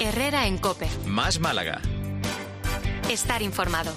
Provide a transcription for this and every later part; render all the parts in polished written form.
Herrera en COPE. Más Málaga. Estar informado.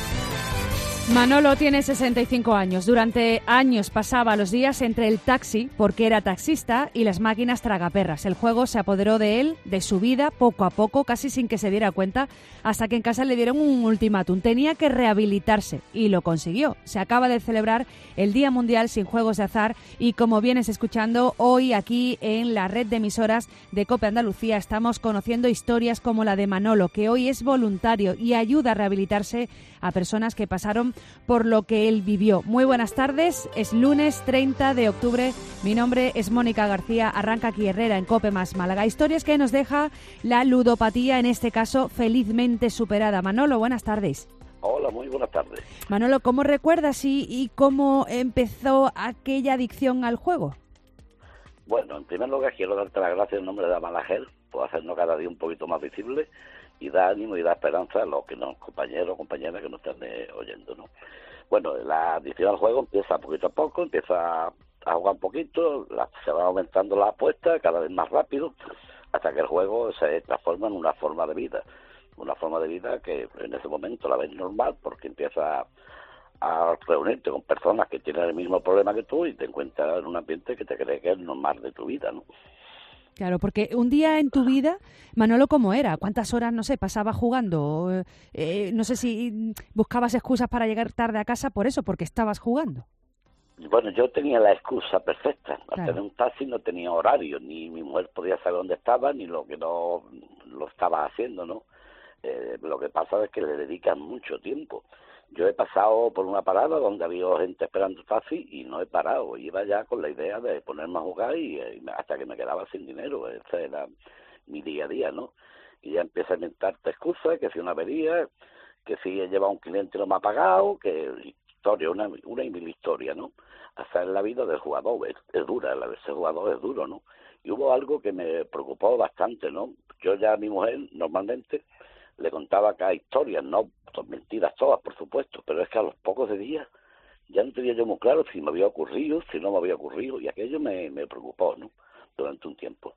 Manolo tiene 65 años. Durante años pasaba los días entre el taxi, porque era taxista, y las máquinas tragaperras. El juego se apoderó de él, de su vida, poco a poco, casi sin que se diera cuenta, hasta que en casa le dieron un ultimátum. Tenía que rehabilitarse, y lo consiguió. Se acaba de celebrar el Día Mundial sin Juegos de Azar, y como vienes escuchando, hoy aquí en la red de emisoras de COPE Andalucía estamos conociendo historias como la de Manolo, que hoy es voluntario y ayuda a rehabilitarse a personas que pasaron por lo que él vivió. Muy buenas tardes, es lunes 30 de octubre, mi nombre es Mónica García, arranca aquí Herrera en COPE más Málaga. Historias que nos deja la ludopatía, en este caso felizmente superada. Manolo, buenas tardes. Hola, muy buenas tardes. Manolo, ¿cómo recuerdas y cómo empezó aquella adicción al juego? Bueno, en primer lugar quiero darte las gracias en nombre de Amalajer por hacernos cada día un poquito más visible y da ánimo y da esperanza a los que nos, compañeros o compañeras que nos están oyendo, ¿no? Bueno, la adicción al juego empieza poquito a poco, empieza a jugar un poquito, se va aumentando la apuesta cada vez más rápido, hasta que el juego se transforma en una forma de vida que en ese momento la ves normal porque empieza a reunirte con personas que tienen el mismo problema que tú y te encuentras en un ambiente que te cree que es normal de tu vida, ¿no? Claro, porque un día en tu vida, Manolo, ¿cómo era? ¿Cuántas horas, no sé, pasabas jugando? No sé si buscabas excusas para llegar tarde a casa por eso, porque estabas jugando. Bueno, yo tenía la excusa perfecta. Al Claro. tener un taxi no tenía horario, ni mi mujer podía saber dónde estaba, ni lo que no lo estaba haciendo, ¿no? Lo que pasa es que le dedican mucho tiempo. Yo he pasado por una parada donde había gente esperando taxi y no he parado. Iba ya con la idea de ponerme a jugar y hasta que me quedaba sin dinero. Ese era mi día a día, ¿no? Y ya empieza a inventarte excusas, que si una avería, que si he llevado a un cliente y no me ha pagado, que historia, una y mil historias, ¿no? Hasta en la vida del jugador es dura, la de ser jugador es duro, ¿no? Y hubo algo que me preocupó bastante, ¿no? Yo ya a mi mujer normalmente le contaba cada historia, no son mentiras todas, por supuesto, pero es que a los pocos de días ya no tenía yo muy claro si me había ocurrido, si no me había ocurrido, y aquello me preocupó, ¿no? Durante un tiempo.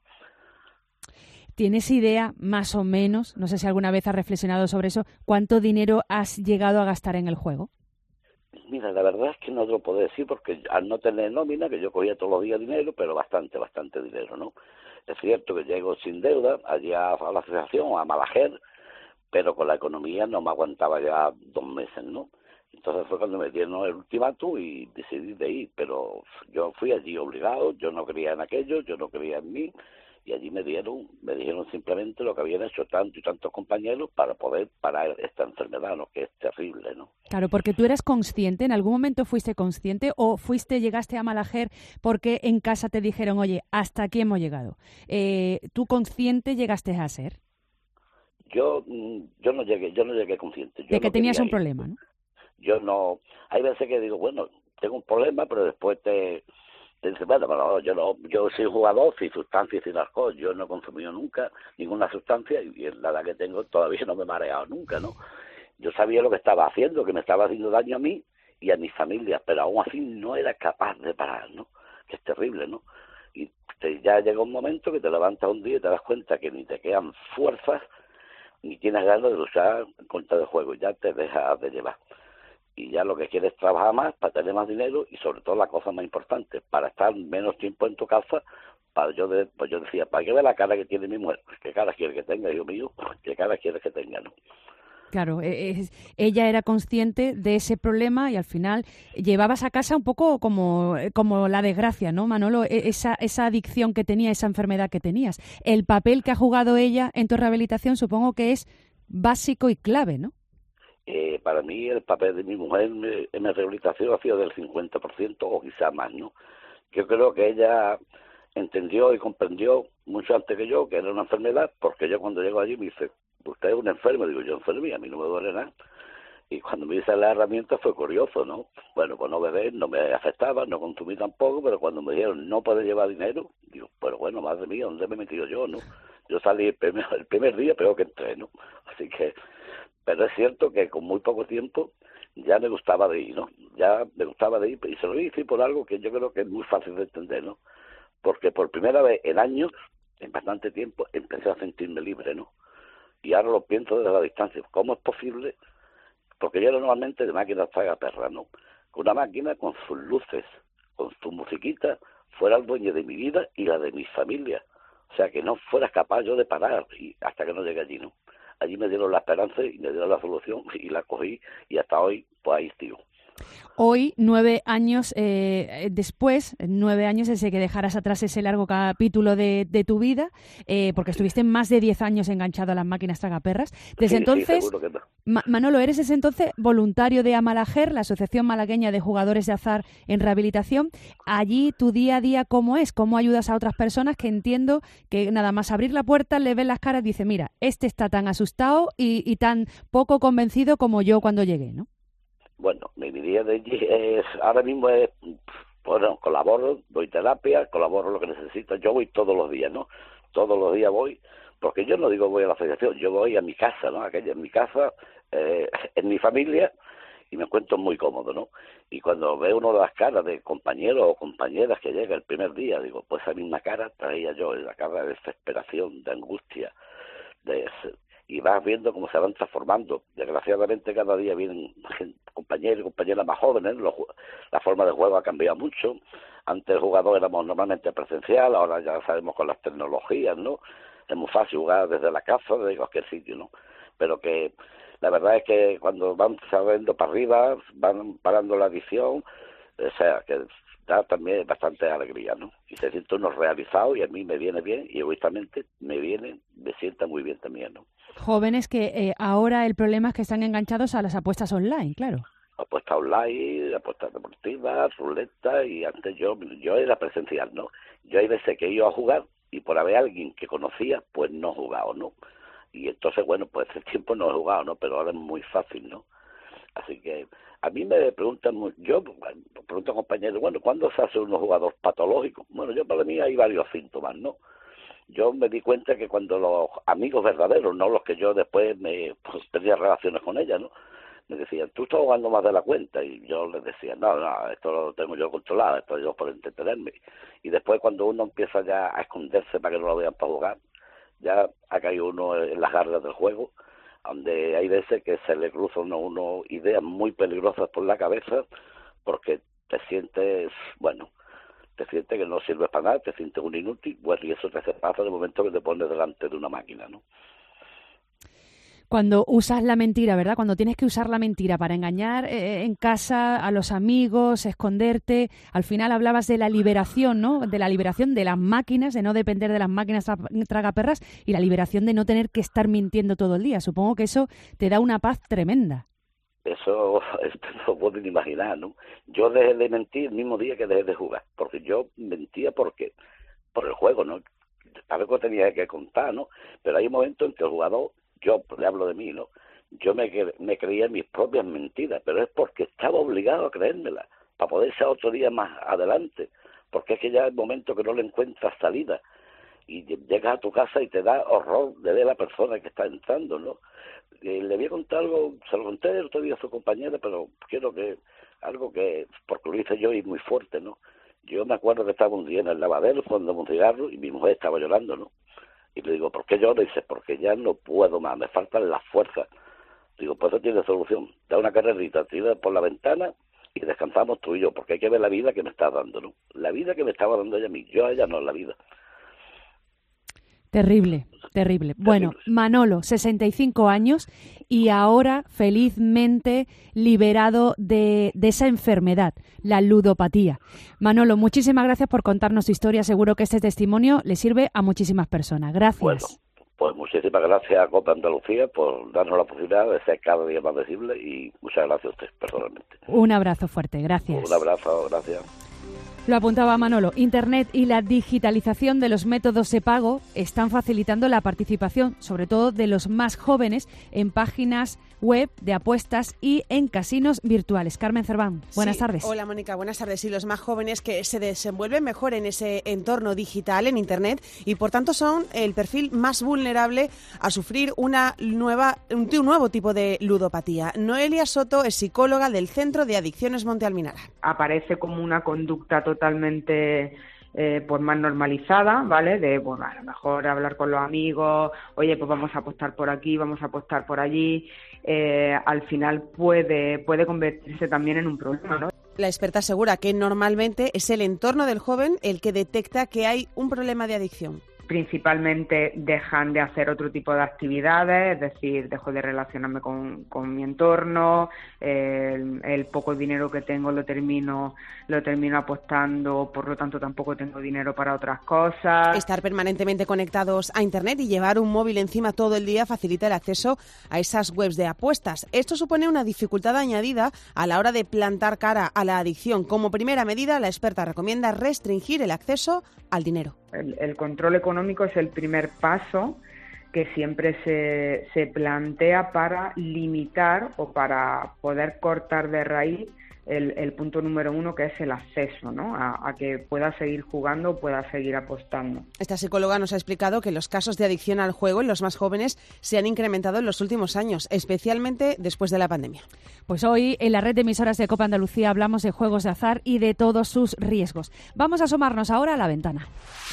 ¿Tienes idea, más o menos, no sé si alguna vez has reflexionado sobre eso, cuánto dinero has llegado a gastar en el juego? Mira, la verdad es que no te lo puedo decir porque al no tener nómina, que yo cogía todos los días dinero, pero bastante dinero, ¿no? Es cierto que llego sin deuda allá a la asociación, a Malajer, pero con la economía no me aguantaba ya 2 meses, ¿no? Entonces fue cuando me dieron el ultimátum y decidí de ir, pero yo fui allí obligado, yo no creía en aquello, yo no creía en mí, y allí me dijeron simplemente lo que habían hecho tantos y tantos compañeros para poder parar esta enfermedad, ¿no? Que es terrible, ¿no? Claro, porque tú eras consciente, ¿en algún momento fuiste consciente o llegaste a Malajer porque en casa te dijeron, oye, hasta aquí hemos llegado? ¿Tú consciente llegaste a ser? Yo no llegué consciente. Yo De que no tenías quería un ir. problema, ¿no? Yo no, hay veces que digo, bueno, tengo un problema, pero después te dice, bueno, pero yo soy jugador sin sustancia y sin alcohol, yo no he consumido nunca ninguna sustancia y la edad que tengo todavía no me he mareado nunca, ¿no? Yo sabía lo que estaba haciendo, que me estaba haciendo daño a mí y a mi familia, pero aún así no era capaz de parar, ¿no? Que es terrible, ¿no? Y ya llega un momento que te levantas un día y te das cuenta que ni te quedan fuerzas ni tienes ganas de luchar contra el juego, ya te dejas de llevar. Y ya lo que quieres es trabajar más para tener más dinero y sobre todo la cosa más importante, para estar menos tiempo en tu casa. Pues yo decía, ¿para qué ve la cara que tiene mi mujer? ¿Qué cara quiere que tenga, Dios mío? ¿Qué cara quiere que tenga, no? Claro, ella era consciente de ese problema y al final llevabas a casa un poco como la desgracia, ¿no, Manolo? Esa adicción que tenía, esa enfermedad que tenías. El papel que ha jugado ella en tu rehabilitación supongo que es básico y clave, ¿no? Para mí el papel de mi mujer en mi rehabilitación ha sido del 50% o quizá más, ¿no? Yo creo que ella entendió y comprendió mucho antes que yo que era una enfermedad, porque yo cuando llego allí me dice, usted es un enfermo, digo, yo enfermo y a mí no me duele nada. Y cuando me dice la herramienta fue curioso, ¿no? Bueno, pues no beber no me afectaba, no consumí tampoco, pero cuando me dijeron no puedes llevar dinero, digo, pero bueno, madre mía, ¿dónde me he metido yo, no? Yo salí el primer día peor que entré, ¿no? Así que, pero es cierto que con muy poco tiempo ya me gustaba de ir, ¿no? Ya me gustaba de ir, y se lo hice por algo que yo creo que es muy fácil de entender, ¿no? Porque por primera vez en años, en bastante tiempo, empecé a sentirme libre, ¿no? y ahora lo pienso desde la distancia. ¿Cómo es posible? Porque yo era normalmente de máquinas tragaperras, ¿no? Que una máquina con sus luces, con su musiquita, fuera el dueño de mi vida y la de mi familia. O sea, que no fuera capaz yo de parar y hasta que no llegué allí, ¿no? Allí me dieron la esperanza y me dieron la solución y la cogí y hasta hoy, pues ahí estoy. Hoy, 9 años después, 9 años desde que dejaras atrás ese largo capítulo de tu vida, porque estuviste más de 10 años enganchado a las máquinas tragaperras. Desde entonces, seguro que no. Manolo, eres desde entonces voluntario de Amalajer, la Asociación Malagueña de Jugadores de Azar en Rehabilitación. Allí, tu día a día, ¿cómo es? ¿Cómo ayudas a otras personas que entiendo que nada más abrir la puerta, le ven las caras y dice, mira, este está tan asustado y tan poco convencido como yo cuando llegué, ¿no? Bueno, mi día de allí ahora mismo es, bueno, colaboro, doy terapia, colaboro lo que necesito. Yo voy todos los días, ¿no? Todos los días voy, porque yo no digo voy a la asociación, yo voy a mi casa, ¿no? Aquella en mi casa, en mi familia, y me encuentro muy cómodo, ¿no? Y cuando veo uno de las caras de compañeros o compañeras que llega el primer día, digo, pues esa misma cara traía yo, la cara de desesperación, de angustia, y vas viendo cómo se van transformando. Desgraciadamente cada día vienen compañeros y compañeras más jóvenes, la forma de juego ha cambiado mucho. Antes el jugador éramos normalmente presencial, ahora ya sabemos con las tecnologías, ¿no? Es muy fácil jugar desde la casa, desde cualquier sitio, ¿no? Pero que la verdad es que cuando van saliendo para arriba, van parando la adicción, o sea, que da también bastante alegría, ¿no? Y se siente uno realizado y a mí me viene bien y egoístamente me sienta muy bien también, ¿no? Jóvenes que ahora el problema es que están enganchados a las apuestas online, claro. Apuestas online, apuestas deportivas, ruleta, y antes yo era presencial, ¿no? Yo hay veces que iba a jugar y por haber alguien que conocía, pues no he jugado, ¿no? Y entonces, bueno, pues ese tiempo no he jugado, ¿no? Pero ahora es muy fácil, ¿no? Así que a mí me preguntan, yo pregunto a compañeros, bueno, ¿cuándo se hace uno jugador patológico? Bueno, yo para mí hay varios síntomas, ¿no? Yo me di cuenta que cuando los amigos verdaderos, no los que yo después perdía relaciones con ellas, ¿no? Me decían, tú estás jugando más de la cuenta, y yo les decía, no, esto lo tengo yo controlado, esto yo por entretenerme. Y después cuando uno empieza ya a esconderse para que no lo vean para jugar, ya ha caído uno en las garras del juego, donde hay veces que se le cruzan a uno ideas muy peligrosas por la cabeza, porque te sientes, que no sirves para nada, te sientes un inútil, bueno, y eso te hace pasa de momento que te pones delante de una máquina, ¿no? Cuando usas la mentira, ¿verdad? Cuando tienes que usar la mentira para engañar en casa a los amigos, esconderte, al final hablabas de la liberación, ¿no? De la liberación de las máquinas, de no depender de las máquinas tragaperras y la liberación de no tener que estar mintiendo todo el día. Supongo que eso te da una paz tremenda. Eso no lo pueden imaginar, ¿no? Yo dejé de mentir el mismo día que dejé de jugar, porque yo mentía por el juego, ¿no? Algo tenía que contar, ¿no? Pero hay un momento en que el jugador, yo le hablo de mí, ¿no? Yo me creía mis propias mentiras, pero es porque estaba obligado a creérmelas, para poder ser otro día más adelante, porque es que ya es el momento que no le encuentras salida, y llegas a tu casa y te da horror de ver a la persona que está entrando, ¿no? Le voy a contar algo, se lo conté el otro día a su compañera, pero quiero que, algo que, porque lo hice yo y muy fuerte, ¿no? Yo me acuerdo que estaba un día en el lavadero fumando un cigarro y mi mujer estaba llorando, ¿no? Y le digo, ¿por qué lloro? Y dice, porque ya no puedo más, me faltan las fuerzas. Digo, pues eso tiene solución, da una carrerita, tira por la ventana y descansamos tú y yo, porque hay que ver la vida que me está dando, ¿no? La vida que me estaba dando ella a mí, yo a ella no, la vida. Terrible, terrible. Bueno, Manolo, 65 años y ahora felizmente liberado de esa enfermedad, la ludopatía. Manolo, muchísimas gracias por contarnos tu historia. Seguro que este testimonio le sirve a muchísimas personas. Gracias. Bueno, pues muchísimas gracias a Copa Andalucía por darnos la posibilidad de ser cada día más visible y muchas gracias a usted personalmente. Un abrazo fuerte, gracias. Un abrazo, gracias. Lo apuntaba Manolo, Internet y la digitalización de los métodos de pago están facilitando la participación, sobre todo de los más jóvenes, en páginas web de apuestas y en casinos virtuales. Carmen Cerván, buenas tardes. Hola Mónica, buenas tardes. Y los más jóvenes que se desenvuelven mejor en ese entorno digital, en Internet, y por tanto son el perfil más vulnerable a sufrir un nuevo tipo de ludopatía. Noelia Soto es psicóloga del Centro de Adicciones Monte Alminara. Aparece como una conducta totalmente pues más normalizada, ¿vale? De, bueno, a lo mejor hablar con los amigos, oye, pues vamos a apostar por aquí, vamos a apostar por allí, al final puede convertirse también en un problema, ¿no? La experta asegura que normalmente es el entorno del joven el que detecta que hay un problema de adicción. Principalmente dejan de hacer otro tipo de actividades, es decir, dejo de relacionarme con mi entorno, el poco dinero que tengo lo termino apostando, por lo tanto tampoco tengo dinero para otras cosas. Estar permanentemente conectados a Internet y llevar un móvil encima todo el día facilita el acceso a esas webs de apuestas. Esto supone una dificultad añadida a la hora de plantar cara a la adicción. Como primera medida, la experta recomienda restringir el acceso al dinero. El control económico es el primer paso que siempre se plantea para limitar o para poder cortar de raíz el punto número 1, que es el acceso, ¿no? A que pueda seguir jugando o pueda seguir apostando. Esta psicóloga nos ha explicado que los casos de adicción al juego en los más jóvenes se han incrementado en los últimos años, especialmente después de la pandemia. Pues hoy en la red de emisoras de Cope Andalucía hablamos de juegos de azar y de todos sus riesgos. Vamos a asomarnos ahora a la ventana.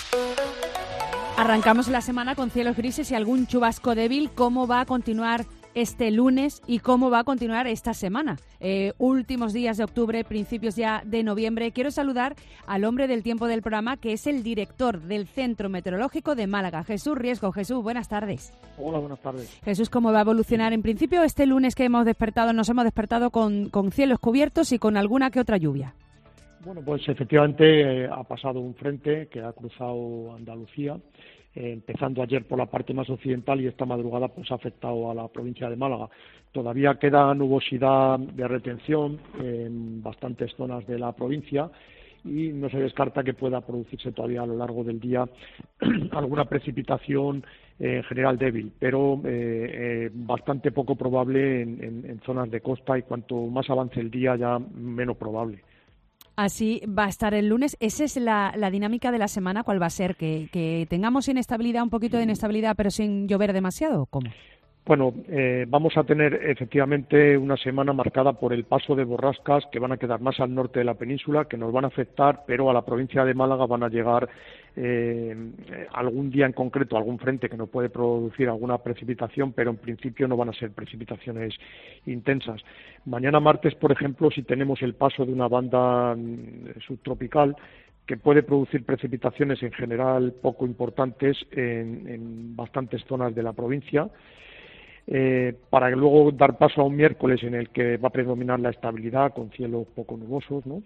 Arrancamos la semana con cielos grises y algún chubasco débil. ¿Cómo va a continuar este lunes y cómo va a continuar esta semana? Últimos días de octubre, principios ya de noviembre. Quiero saludar al hombre del tiempo del programa, que es el director del Centro Meteorológico de Málaga, Jesús Riesgo. Jesús, buenas tardes. Hola, buenas tardes. Jesús, ¿cómo va a evolucionar en principio este lunes que nos hemos despertado con cielos cubiertos y con alguna que otra lluvia? Bueno, pues efectivamente ha pasado un frente que ha cruzado Andalucía, empezando ayer por la parte más occidental y esta madrugada pues ha afectado a la provincia de Málaga. Todavía queda nubosidad de retención en bastantes zonas de la provincia y no se descarta que pueda producirse todavía a lo largo del día alguna precipitación en general débil, pero bastante poco probable en zonas de costa, y cuanto más avance el día ya menos probable. Así va a estar el lunes. ¿Esa es la dinámica de la semana? ¿Cuál va a ser? ¿Que tengamos inestabilidad, un poquito de inestabilidad, pero sin llover demasiado? ¿Cómo? Bueno, vamos a tener efectivamente una semana marcada por el paso de borrascas que van a quedar más al norte de la península, que nos van a afectar, pero a la provincia de Málaga van a llegar algún día en concreto, algún frente que nos puede producir alguna precipitación, pero en principio no van a ser precipitaciones intensas. Mañana martes, por ejemplo, si tenemos el paso de una banda subtropical, que puede producir precipitaciones en general poco importantes en bastantes zonas de la provincia, para luego dar paso a un miércoles en el que va a predominar la estabilidad con cielos poco nubosos, ¿no?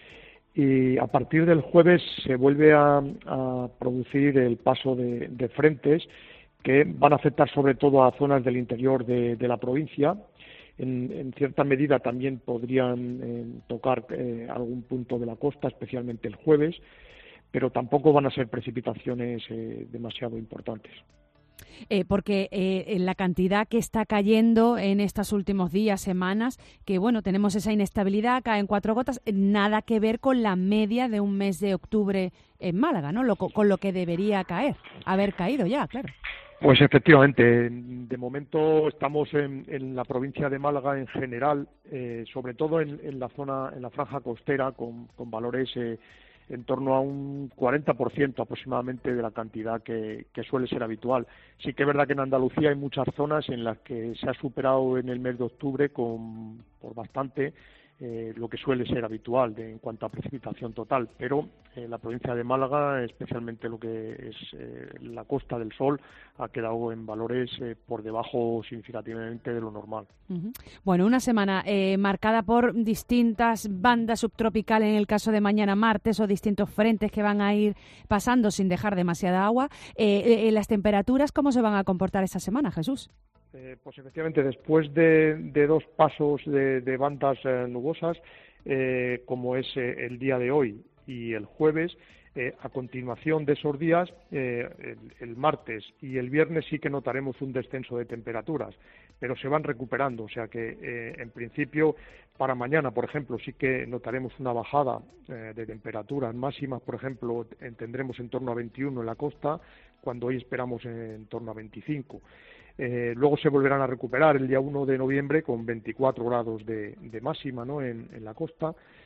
Y a partir del jueves se vuelve a producir el paso de frentes que van a afectar sobre todo a zonas del interior de la provincia. En cierta medida también podrían tocar algún punto de la costa, especialmente el jueves, pero tampoco van a ser precipitaciones demasiado importantes. Porque la cantidad que está cayendo en estos últimos días, semanas, que bueno, tenemos esa inestabilidad, caen 4 gotas, nada que ver con la media de un mes de octubre en Málaga, ¿no? Con lo que debería haber caído ya, claro. Pues efectivamente, de momento estamos en la provincia de Málaga en general, sobre todo en la zona, en la franja costera, con valores en torno a un 40% aproximadamente de la cantidad que suele ser habitual. Sí que es verdad que en Andalucía hay muchas zonas en las que se ha superado en el mes de octubre por bastante lo que suele ser habitual en cuanto a precipitación total, pero la provincia de Málaga, especialmente lo que es la Costa del Sol, ha quedado en valores por debajo significativamente de lo normal. Uh-huh. Bueno, una semana marcada por distintas bandas subtropicales en el caso de mañana martes, o distintos frentes que van a ir pasando sin dejar demasiada agua. ¿Las temperaturas cómo se van a comportar esta semana, Jesús? Pues efectivamente, después de 2 pasos de bandas nubosas, como es el día de hoy y el jueves, a continuación de esos días, el martes y el viernes sí que notaremos un descenso de temperaturas, pero se van recuperando, o sea que en principio para mañana, por ejemplo, sí que notaremos una bajada de temperaturas máximas, por ejemplo, tendremos en torno a 21 en la costa, cuando hoy esperamos en torno a 25. Luego se volverán a recuperar el día 1 de noviembre con 24 grados de máxima, ¿no?, en la costa,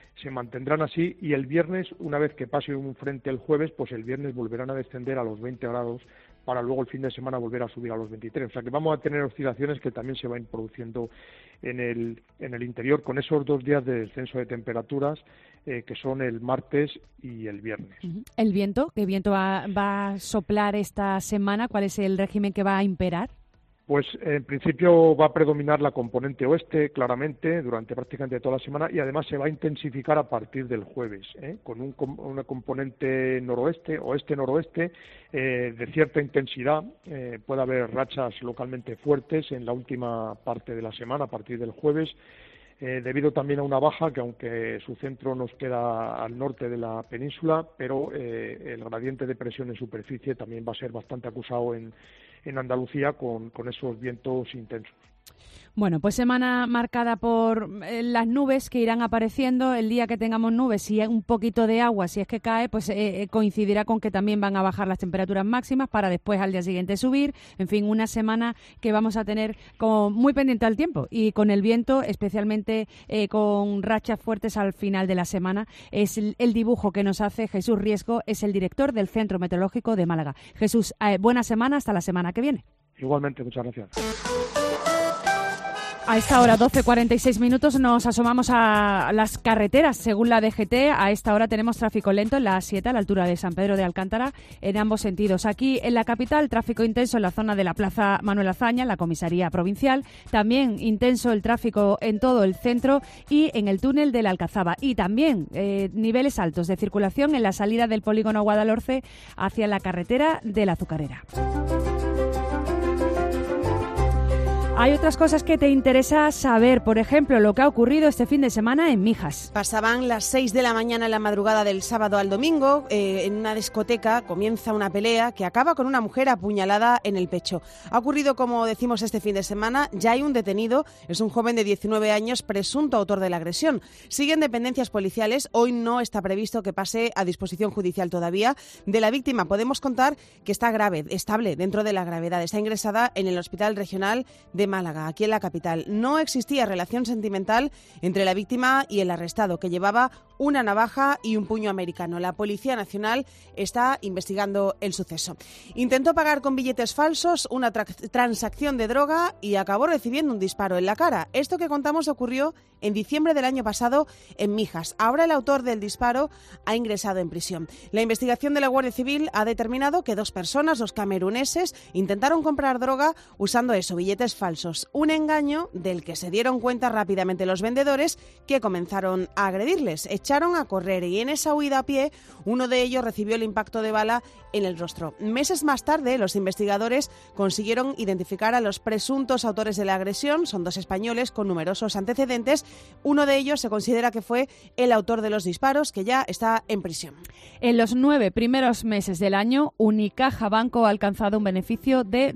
se mantendrán así, y el viernes, una vez que pase un frente el jueves, pues el viernes volverán a descender a los 20 grados para luego el fin de semana volver a subir a los 23. O sea que vamos a tener oscilaciones que también se van produciendo en el interior, con esos 2 días de descenso de temperaturas que son el martes y el viernes. ¿El viento? ¿Qué viento va a soplar esta semana? ¿Cuál es el régimen que va a imperar? Pues en principio va a predominar la componente oeste claramente durante prácticamente toda la semana, y además se va a intensificar a partir del jueves, con una componente noroeste, oeste-noroeste, de cierta intensidad. Puede haber rachas localmente fuertes en la última parte de la semana a partir del jueves, debido también a una baja que, aunque su centro nos queda al norte de la península, pero el gradiente de presión en superficie también va a ser bastante acusado en Andalucía con esos vientos intensos. Bueno, pues semana marcada por las nubes que irán apareciendo. El día que tengamos nubes, si hay un poquito de agua, si es que cae, pues coincidirá con que también van a bajar las temperaturas máximas para después al día siguiente subir. En fin, una semana que vamos a tener como muy pendiente al tiempo y con el viento, especialmente con rachas fuertes al final de la semana. Es el dibujo que nos hace Jesús Riesgo, es el director del Centro Meteorológico de Málaga. Jesús, buena semana, hasta la semana que viene. Igualmente, muchas gracias. A esta hora, 12:46 nos asomamos a las carreteras. Según la DGT, a esta hora tenemos tráfico lento en la A7 a la altura de San Pedro de Alcántara en ambos sentidos. Aquí en la capital, tráfico intenso en la zona de la Plaza Manuel Azaña, en la comisaría provincial. También intenso el tráfico en todo el centro y en el túnel de la Alcazaba. Y también niveles altos de circulación en la salida del polígono Guadalhorce hacia la carretera de la Azucarera. Hay otras cosas que te interesa saber, por ejemplo, lo que ha ocurrido este fin de semana en Mijas. Pasaban las 6 de la mañana en la madrugada del sábado al domingo. En una discoteca comienza una pelea que acaba con una mujer apuñalada en el pecho. Ha ocurrido, como decimos, este fin de semana. Ya hay un detenido, es un joven de 19 años, presunto autor de la agresión. Siguen dependencias policiales. Hoy no está previsto que pase a disposición judicial todavía. De la víctima podemos contar que está grave, estable dentro de la gravedad. Está ingresada en el Hospital Regional de Málaga, aquí en la capital. No existía relación sentimental entre la víctima y el arrestado, que llevaba una navaja y un puño americano. La Policía Nacional está investigando el suceso. Intentó pagar con billetes falsos una transacción de droga y acabó recibiendo un disparo en la cara. Esto que contamos ocurrió en diciembre del año pasado en Mijas. Ahora el autor del disparo ha ingresado en prisión. La investigación de la Guardia Civil ha determinado que 2 personas, 2 cameruneses, intentaron comprar droga usando billetes falsos. Un engaño del que se dieron cuenta rápidamente los vendedores, que comenzaron a agredirles. Echaron a correr y en esa huida a pie uno de ellos recibió el impacto de bala en el rostro. Meses más tarde, los investigadores consiguieron identificar a los presuntos autores de la agresión. Son 2 españoles con numerosos antecedentes. Uno de ellos se considera que fue el autor de los disparos, que ya está en prisión. En los 9 primeros meses del año, Unicaja Banco ha alcanzado un beneficio de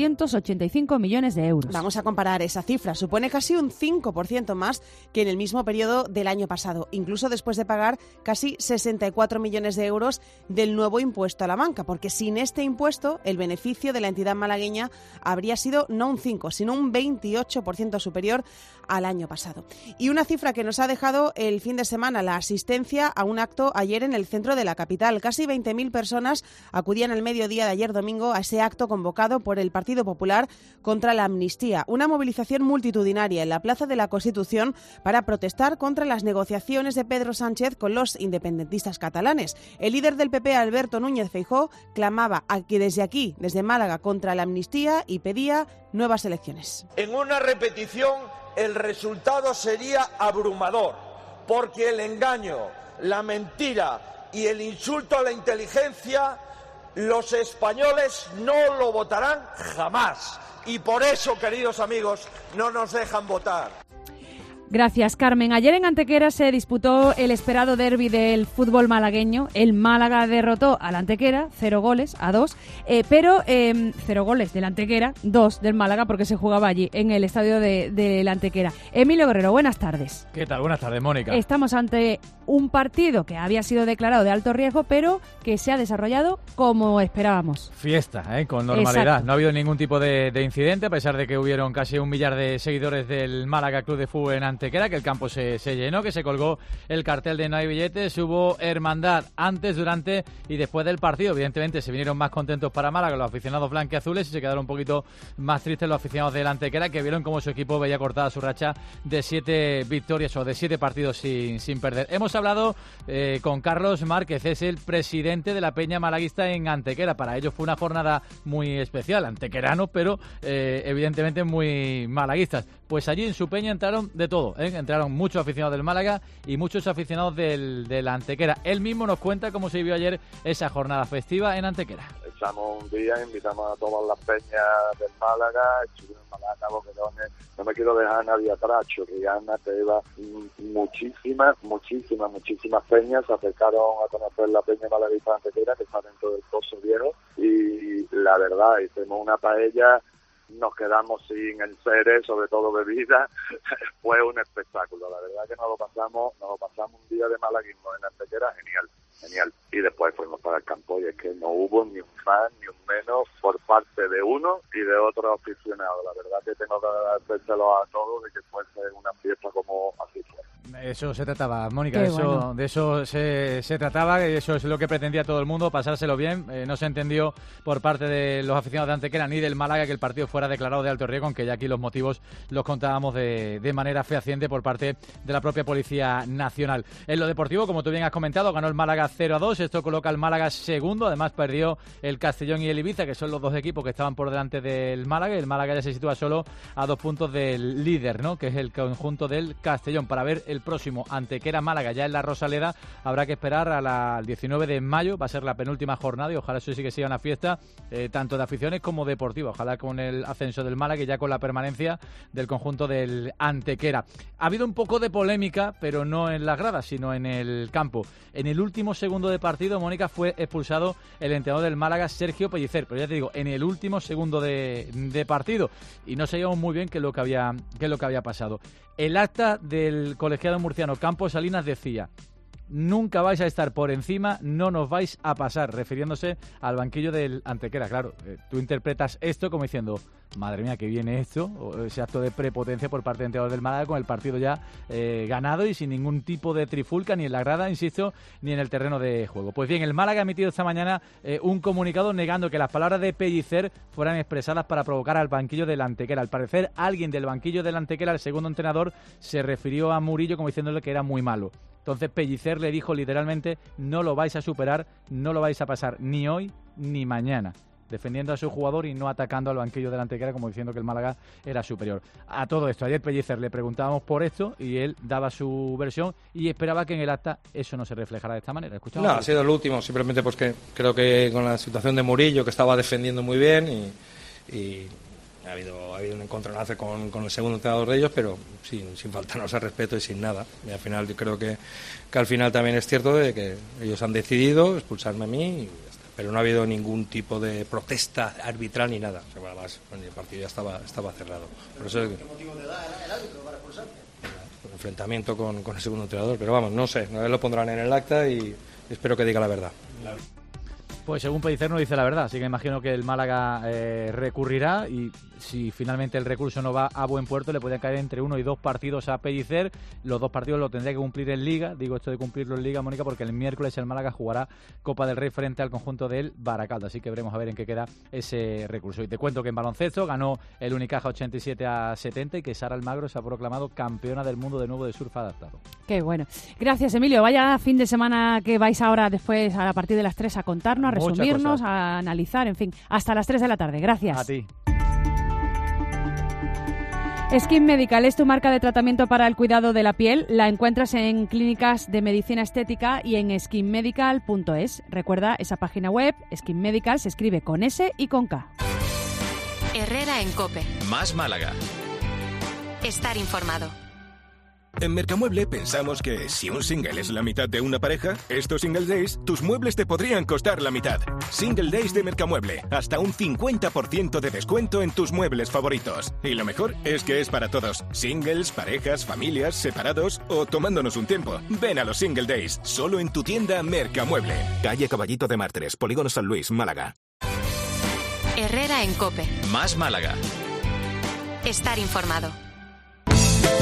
285 millones de euros. Vamos a comparar esa cifra. Supone casi un 5% más que en el mismo periodo del año pasado, incluso después de pagar casi 64 millones de euros del nuevo impuesto a la banca, porque sin este impuesto el beneficio de la entidad malagueña habría sido no un 5, sino un 28% superior al año pasado. Y una cifra que nos ha dejado el fin de semana, la asistencia a un acto ayer en el centro de la capital. Casi 20.000 personas acudían al mediodía de ayer domingo a ese acto convocado por el Partido Popular contra la amnistía. Una movilización multitudinaria en la Plaza de la Constitución para protestar contra las negociaciones de Pedro Sánchez con los independentistas catalanes. El líder del PP, Alberto Núñez Feijóo, clamaba desde Málaga, contra la amnistía y pedía nuevas elecciones. En una repetición, el resultado sería abrumador, porque el engaño, la mentira y el insulto a la inteligencia, los españoles no lo votarán jamás. Y por eso, queridos amigos, no nos dejan votar. Gracias, Carmen. Ayer en Antequera se disputó el esperado derbi del fútbol malagueño. El Málaga derrotó al Antequera 0-2, pero 0 goles del Antequera, 2 del Málaga, porque se jugaba allí, en el estadio de la Antequera. Emilio Guerrero, buenas tardes. ¿Qué tal? Buenas tardes, Mónica. Estamos ante un partido que había sido declarado de alto riesgo, pero que se ha desarrollado como esperábamos. Fiesta, con normalidad. Exacto. No ha habido ningún tipo de incidente, a pesar de que hubieron casi 1 millar de seguidores del Málaga Club de Fútbol en Antequera Antequera, que el campo se llenó, que se colgó el cartel de no hay billetes, hubo hermandad antes, durante y después del partido. Evidentemente se vinieron más contentos para Málaga los aficionados blanquiazules y se quedaron un poquito más tristes los aficionados del Antequera, que vieron cómo su equipo veía cortada su racha de 7 victorias o de 7 partidos sin perder. Hemos hablado con Carlos Márquez, es el presidente de la Peña Malaguista en Antequera. Para ellos fue una jornada muy especial, antequeranos, pero evidentemente muy malaguistas. Pues allí en su peña entraron de todo, entraron muchos aficionados del Málaga y muchos aficionados del Antequera. Él mismo nos cuenta cómo se vivió ayer esa jornada festiva en Antequera. Echamos un día, invitamos a todas las peñas del Málaga, estuvimos en Málaga, Boquerones, no me quiero dejar a nadie atrás, Chorrillana, Teba, muchísimas peñas se acercaron a conocer la peña malaguista Antequera, que está dentro del Pozo Viejo, y la verdad, hicimos una paella, nos quedamos sin enseres, sobre todo bebida, fue un espectáculo, la verdad que nos lo pasamos un día de malaguismo en Antequera, genial. Y después fuimos para el campo y es que no hubo ni un más ni un menos por parte de uno y de otro aficionado. La verdad que tengo que agradecérselo a todos de que fuese una fiesta como así fue. Eso se trataba, Mónica, bueno. De eso se trataba, y eso es lo que pretendía todo el mundo, pasárselo bien. No se entendió por parte de los aficionados de Antequera ni del Málaga que el partido fuera declarado de alto riesgo, aunque ya aquí los motivos los contábamos de manera fehaciente por parte de la propia Policía Nacional. En lo deportivo, como tú bien has comentado, ganó el Málaga 0-2, esto coloca al Málaga segundo, además perdió el Castellón y el Ibiza, que son los dos equipos que estaban por delante del Málaga, y el Málaga ya se sitúa solo a 2 puntos del líder, ¿no?, que es el conjunto del Castellón. Para ver el próximo Antequera-Málaga ya en la Rosaleda habrá que esperar al 19 de mayo, va a ser la penúltima jornada y ojalá eso sí que sea una fiesta tanto de aficiones como deportiva, ojalá con el ascenso del Málaga y ya con la permanencia del conjunto del Antequera. Ha habido un poco de polémica, pero no en las gradas, sino en el campo. En el último segundo de partido, Mónica, fue expulsado el entrenador del Málaga, Sergio Pellicer, pero ya te digo, en el último segundo de partido, y no sabíamos muy bien qué es lo que había pasado. El acta del colegiado murciano Campos Salinas decía: nunca vais a estar por encima, no nos vais a pasar, refiriéndose al banquillo del Antequera. Claro, tú interpretas esto como diciendo, madre mía, que viene esto, ese acto de prepotencia por parte del entrenador del Málaga con el partido ya ganado y sin ningún tipo de trifulca, ni en la grada, insisto, ni en el terreno de juego. Pues bien, el Málaga ha emitido esta mañana un comunicado negando que las palabras de Pellicer fueran expresadas para provocar al banquillo del Antequera. Al parecer, alguien del banquillo del Antequera, el segundo entrenador, se refirió a Murillo como diciéndole que era muy malo. Entonces Pellicer le dijo literalmente: no lo vais a superar, no lo vais a pasar ni hoy ni mañana, defendiendo a su jugador y no atacando al banquillo del Antequera como diciendo que el Málaga era superior. A todo esto, ayer Pellicer le preguntábamos por esto y él daba su versión y esperaba que en el acta eso no se reflejara de esta manera. ¿Escuchamos? No, ha sido el último, simplemente pues que creo que con la situación de Murillo, que estaba defendiendo muy bien y ha habido un encontronazo con el segundo entrenador de ellos, pero sin faltarnos al respeto y sin nada. Y al final yo creo que al final también es cierto de que ellos han decidido expulsarme a mí y ya está. Pero no ha habido ningún tipo de protesta arbitral ni nada. O sea, además, el partido ya estaba cerrado. Por eso, ¿qué motivo te da el árbitro para expulsarte? Un enfrentamiento con el segundo entrenador, pero vamos, no sé, lo pondrán en el acta y espero que diga la verdad. Pues según Pellicer no dice la verdad, así que imagino que el Málaga recurrirá y si finalmente el recurso no va a buen puerto le pueden caer entre 1 y 2 partidos a Pellicer. Los 2 partidos lo tendría que cumplir en Liga, digo esto de cumplirlo en Liga, Mónica, porque el miércoles el Málaga jugará Copa del Rey frente al conjunto del Baracaldo, así que veremos a ver en qué queda ese recurso. Y te cuento que en baloncesto ganó el Unicaja 87-70 y que Sara Almagro se ha proclamado campeona del mundo de nuevo de surf adaptado. Qué bueno. Gracias, Emilio. Vaya fin de semana que vais ahora después a partir de las 3 a contarnos, a resumirnos, a analizar, en fin, hasta las 3 de la tarde. Gracias. A ti. Skin Medical es tu marca de tratamiento para el cuidado de la piel. La encuentras en clínicas de medicina estética y en skinmedical.es. Recuerda esa página web, Skin Medical, se escribe con S y con K. Herrera en COPE. Más Málaga. Estar informado. En Mercamueble pensamos que si un single es la mitad de una pareja, estos Single Days, tus muebles te podrían costar la mitad. Single Days de Mercamueble, hasta un 50% de descuento en tus muebles favoritos. Y lo mejor es que es para todos, singles, parejas, familias, separados o tomándonos un tiempo. Ven a los Single Days, solo en tu tienda Mercamueble. Calle Caballito de Martres, Polígono San Luis, Málaga. Herrera en COPE. Más Málaga. Estar informado.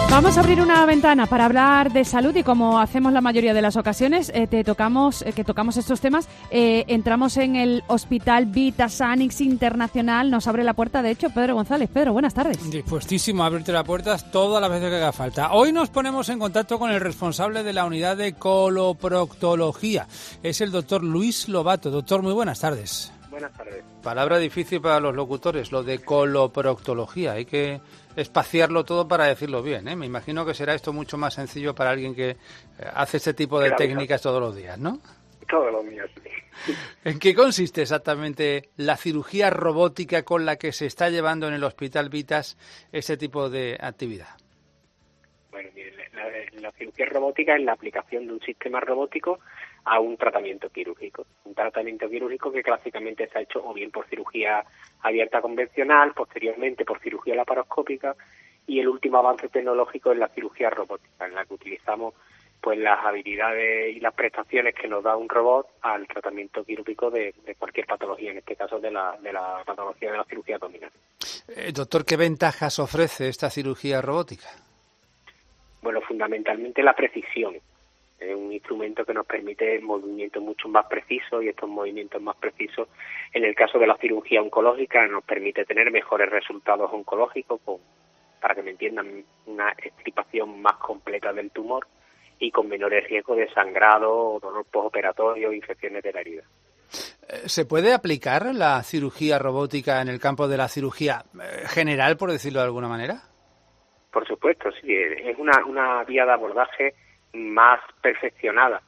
Vamos a abrir una ventana para hablar de salud y como hacemos la mayoría de las ocasiones que tocamos estos temas, entramos en el Hospital Vita Sanitz Internacional. Nos abre la puerta, de hecho, Pedro González. Pedro, buenas tardes. Dispuestísimo a abrirte las puertas todas las veces que haga falta. Hoy nos ponemos en contacto con el responsable de la unidad de coloproctología. Es el doctor Luis Lobato. Doctor, muy buenas tardes. Buenas tardes. Palabra difícil para los locutores, lo de coloproctología. Hay que espaciarlo todo para decirlo bien, ¿eh? Me imagino que será esto mucho más sencillo para alguien que hace este tipo de técnicas todos los días, ¿no? Todos los días. ¿En qué consiste exactamente la cirugía robótica con la que se está llevando en el Hospital Vitas este tipo de actividad? Bueno, la cirugía robótica es la aplicación de un sistema robótico a un tratamiento quirúrgico. Un tratamiento quirúrgico que clásicamente se ha hecho o bien por cirugía abierta convencional, posteriormente por cirugía laparoscópica, y el último avance tecnológico es la cirugía robótica, en la que utilizamos pues las habilidades y las prestaciones que nos da un robot al tratamiento quirúrgico de cualquier patología, en este caso de la patología de la cirugía abdominal. Doctor, ¿qué ventajas ofrece esta cirugía robótica? Bueno, fundamentalmente la precisión. Es un instrumento que nos permite movimientos mucho más precisos, y estos movimientos más precisos, en el caso de la cirugía oncológica, nos permite tener mejores resultados oncológicos, para que me entiendan, una extirpación más completa del tumor y con menores riesgos de sangrado, dolor postoperatorio, infecciones de la herida. ¿Se puede aplicar la cirugía robótica en el campo de la cirugía general, por decirlo de alguna manera? Por supuesto, sí. Es una vía de abordaje más perfeccionada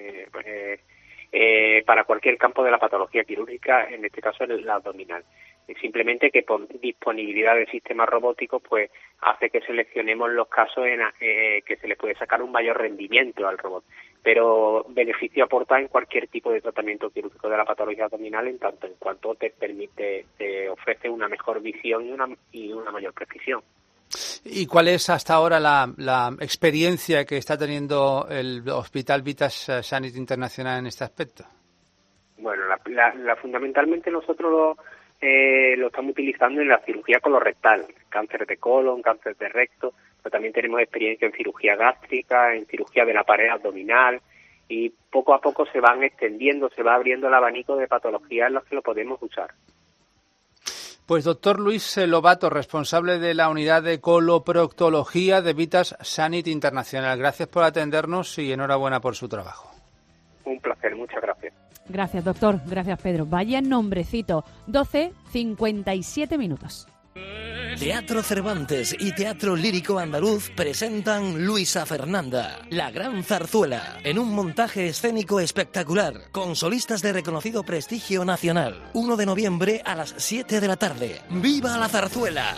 para cualquier campo de la patología quirúrgica, en este caso el abdominal. Simplemente que por disponibilidad del sistema robótico pues hace que seleccionemos los casos en que se le puede sacar un mayor rendimiento al robot, pero beneficio aporta en cualquier tipo de tratamiento quirúrgico de la patología abdominal, en tanto en cuanto te ofrece una mejor visión y una mayor precisión. ¿Y cuál es hasta ahora la experiencia que está teniendo el Hospital Vitas Sanitz Internacional en este aspecto? Bueno, fundamentalmente nosotros lo estamos utilizando en la cirugía colorectal, cáncer de colon, cáncer de recto, pero también tenemos experiencia en cirugía gástrica, en cirugía de la pared abdominal, y poco a poco se van extendiendo, se va abriendo el abanico de patologías en las que lo podemos usar. Pues doctor Luis Lobato, responsable de la unidad de coloproctología de Vitas Sanitz Internacional. Gracias por atendernos y enhorabuena por su trabajo. Un placer, muchas gracias. Gracias, doctor. Gracias, Pedro. Vaya nombrecito. 12:57 minutos. Teatro Cervantes y Teatro Lírico Andaluz presentan Luisa Fernanda, la gran zarzuela, en un montaje escénico espectacular, con solistas de reconocido prestigio nacional. 1 de noviembre a las 7 de la tarde. ¡Viva la zarzuela!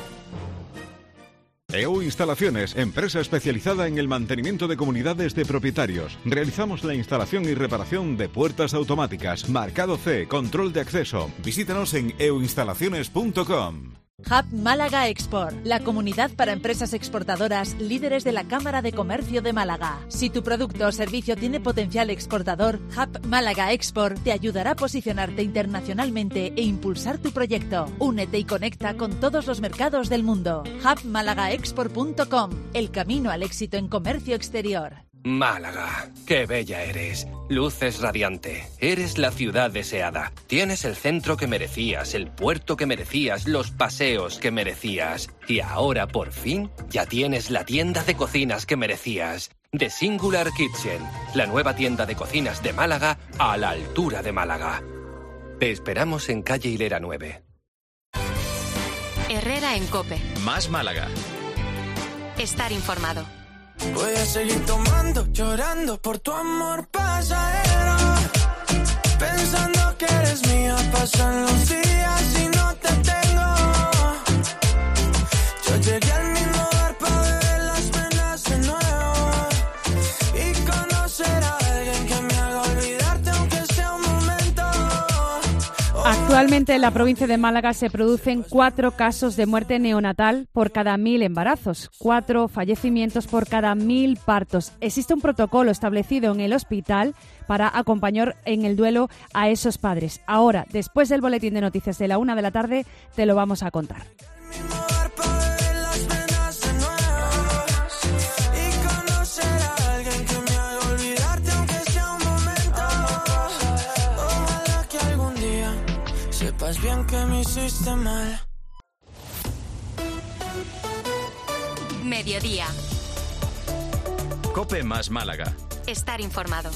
EU Instalaciones, empresa especializada en el mantenimiento de comunidades de propietarios. Realizamos la instalación y reparación de puertas automáticas, marcado C, control de acceso. Visítanos en euinstalaciones.com. Hub Málaga Export, la comunidad para empresas exportadoras líderes de la Cámara de Comercio de Málaga. Si tu producto o servicio tiene potencial exportador, Hub Málaga Export te ayudará a posicionarte internacionalmente e impulsar tu proyecto. Únete y conecta con todos los mercados del mundo. hubmalagaexport.com, el camino al éxito en comercio exterior. Málaga, qué bella eres. Luces radiante. Eres la ciudad deseada. Tienes el centro que merecías, el puerto que merecías, los paseos que merecías. Y ahora, por fin, ya tienes la tienda de cocinas que merecías. The Singular Kitchen, la nueva tienda de cocinas de Málaga a la altura de Málaga. Te esperamos en calle Hilera 9. Herrera en COPE. Más Málaga. Estar informado. Voy a seguir tomando, llorando por tu amor pasajero, pensando que eres mía. Pasan los días y no te tengo. Yo llegué al mismo bar para beber las penas de nuevo y conocer a alguien que me haga olvidarte aunque sea un momento. Actualmente en la provincia de Málaga se producen 4 casos de muerte neonatal por cada 1000 embarazos, 4 fallecimientos por cada 1000 partos. Existe un protocolo establecido en el hospital para acompañar en el duelo a esos padres. Ahora, después del boletín de noticias de la 1 de la tarde, te lo vamos a contar. que me hiciste mal. Mediodía. COPE más Málaga. Estar informado.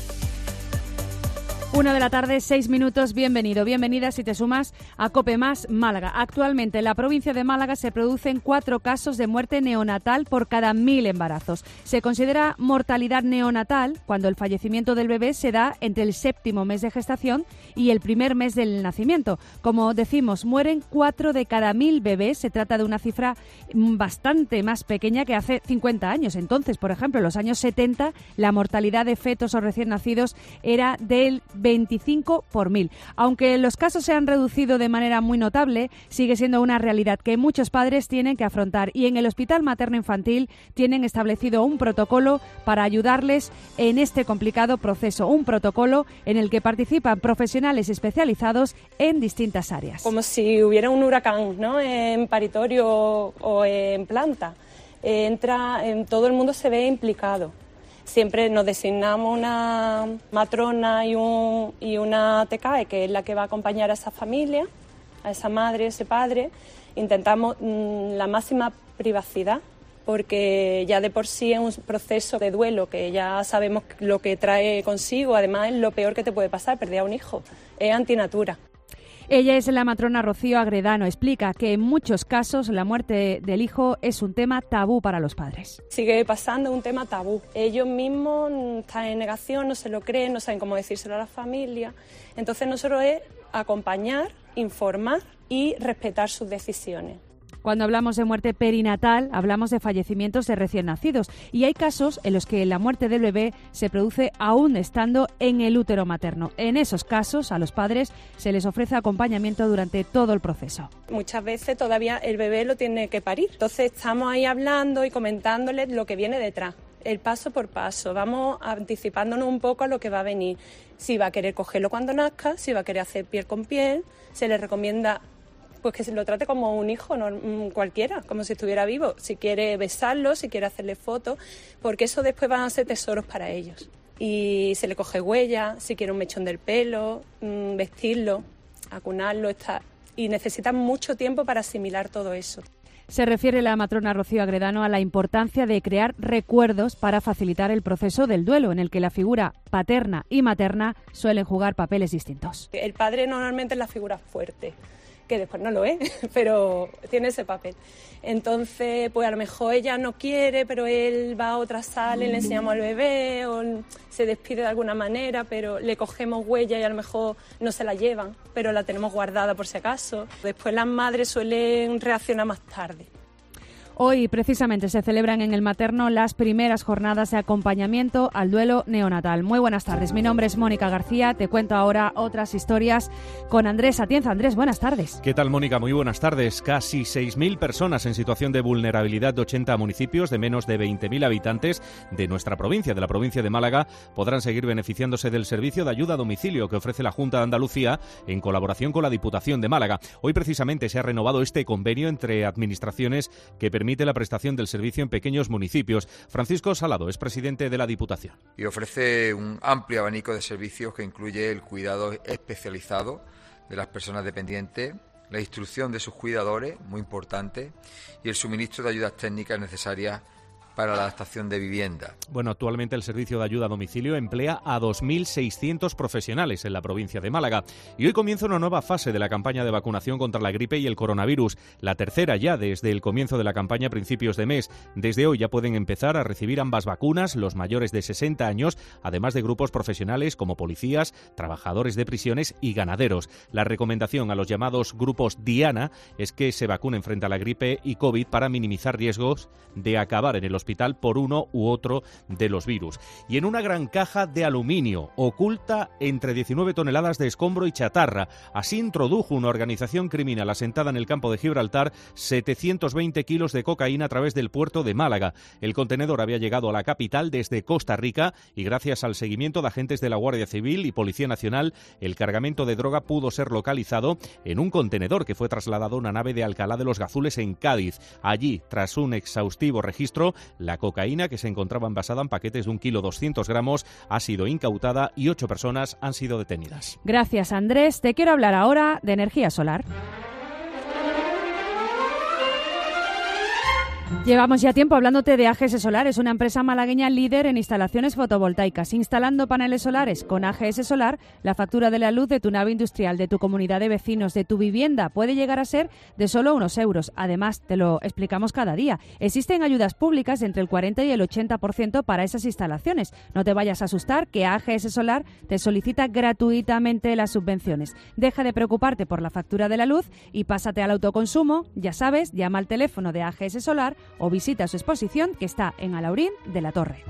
1 p.m, 6 minutos. Bienvenido, bienvenida si te sumas a COPE más Málaga. Actualmente en la provincia de Málaga se producen 4 casos de muerte neonatal por cada 1000 embarazos. Se considera mortalidad neonatal cuando el fallecimiento del bebé se da entre el 7º mes de gestación y el primer mes del nacimiento. Como decimos, mueren 4 de cada 1000 bebés. Se trata de una cifra bastante más pequeña que hace 50 años. Entonces, por ejemplo, en los años 70, la mortalidad de fetos o recién nacidos era del 25 por 1000. Aunque los casos se han reducido de manera muy notable, sigue siendo una realidad que muchos padres tienen que afrontar, y en el Hospital Materno Infantil tienen establecido un protocolo para ayudarles en este complicado proceso, un protocolo en el que participan profesionales especializados en distintas áreas. Como si hubiera un huracán, ¿no?, en paritorio o en planta. Todo el mundo se ve implicado. Siempre nos designamos una matrona y una TCAE, que es la que va a acompañar a esa familia, a esa madre, ese padre. Intentamos la máxima privacidad, porque ya de por sí es un proceso de duelo que ya sabemos lo que trae consigo. Además, es lo peor que te puede pasar, perder a un hijo. Es antinatura. Ella es la matrona Rocío Agredano. Explica que en muchos casos la muerte del hijo es un tema tabú para los padres. Sigue pasando un tema tabú. Ellos mismos están en negación, no se lo creen, no saben cómo decírselo a la familia. Entonces nosotros es acompañar, informar y respetar sus decisiones. Cuando hablamos de muerte perinatal, hablamos de fallecimientos de recién nacidos, y hay casos en los que la muerte del bebé se produce aún estando en el útero materno. En esos casos, a los padres se les ofrece acompañamiento durante todo el proceso. Muchas veces todavía el bebé lo tiene que parir. Entonces estamos ahí hablando y comentándoles lo que viene detrás, el paso por paso. Vamos anticipándonos un poco a lo que va a venir. Si va a querer cogerlo cuando nazca, si va a querer hacer piel con piel, se le recomienda pues que se lo trate como un hijo cualquiera, como si estuviera vivo. Si quiere besarlo, si quiere hacerle fotos, porque eso después van a ser tesoros para ellos. Y se le coge huella, si quiere un mechón del pelo, vestirlo, acunarlo, y necesitan mucho tiempo para asimilar todo eso. Se refiere la matrona Rocío Agredano a la importancia de crear recuerdos para facilitar el proceso del duelo, en el que la figura paterna y materna suelen jugar papeles distintos. El padre normalmente es la figura fuerte, que después no lo es, pero tiene ese papel. Entonces, pues a lo mejor ella no quiere, pero él va a otra sala y le enseñamos al bebé, o se despide de alguna manera, pero le cogemos huella y a lo mejor no se la llevan, pero la tenemos guardada por si acaso. Después las madres suelen reaccionar más tarde. Hoy, precisamente, se celebran en el materno las primeras jornadas de acompañamiento al duelo neonatal. Muy buenas tardes, mi nombre es Mónica García. Te cuento ahora otras historias con Andrés Atienza. Andrés, buenas tardes. ¿Qué tal, Mónica? Muy buenas tardes. Casi 6.000 personas en situación de vulnerabilidad de 80 municipios de menos de 20.000 habitantes de nuestra provincia, de la provincia de Málaga, podrán seguir beneficiándose del servicio de ayuda a domicilio que ofrece la Junta de Andalucía en colaboración con la Diputación de Málaga. Hoy, precisamente, se ha renovado este convenio entre administraciones que permite la prestación del servicio en pequeños municipios. Francisco Salado es presidente de la Diputación. Y ofrece un amplio abanico de servicios que incluye el cuidado especializado de las personas dependientes, la instrucción de sus cuidadores, muy importante, y el suministro de ayudas técnicas necesarias para la adaptación de vivienda. Bueno, actualmente el servicio de ayuda a domicilio emplea a 2.600 profesionales en la provincia de Málaga. Y hoy comienza una nueva fase de la campaña de vacunación contra la gripe y el coronavirus. La tercera ya desde el comienzo de la campaña a principios de mes. Desde hoy ya pueden empezar a recibir ambas vacunas los mayores de 60 años, además de grupos profesionales como policías, trabajadores de prisiones y ganaderos. La recomendación a los llamados grupos Diana es que se vacunen frente a la gripe y COVID para minimizar riesgos de acabar en el hospital por uno u otro de los virus. Y en una gran caja de aluminio oculta entre 19 toneladas de escombro y chatarra. Así introdujo una organización criminal asentada en el campo de Gibraltar 720 kilos de cocaína a través del puerto de Málaga. El contenedor había llegado a la capital desde Costa Rica y gracias al seguimiento de agentes de la Guardia Civil y Policía Nacional, el cargamento de droga pudo ser localizado en un contenedor que fue trasladado a una nave de Alcalá de los Gazules en Cádiz. Allí, tras un exhaustivo registro, La cocaína, que se encontraba envasada en paquetes de 1 kilo 200 gramos, ha sido incautada y 8 personas han sido detenidas. Gracias, Andrés. Te quiero hablar ahora de energía solar. Llevamos ya tiempo hablándote de AGS Solar. Es una empresa malagueña líder en instalaciones fotovoltaicas. Instalando paneles solares con AGS Solar, la factura de la luz de tu nave industrial, de tu comunidad de vecinos, de tu vivienda, puede llegar a ser de solo unos euros. Además, te lo explicamos cada día. Existen ayudas públicas entre el 40 y el 80% para esas instalaciones. No te vayas a asustar, que AGS Solar te solicita gratuitamente las subvenciones. Deja de preocuparte por la factura de la luz y pásate al autoconsumo. Ya sabes, llama al teléfono de AGS Solar o visita su exposición, que está en Alaurín de la Torre.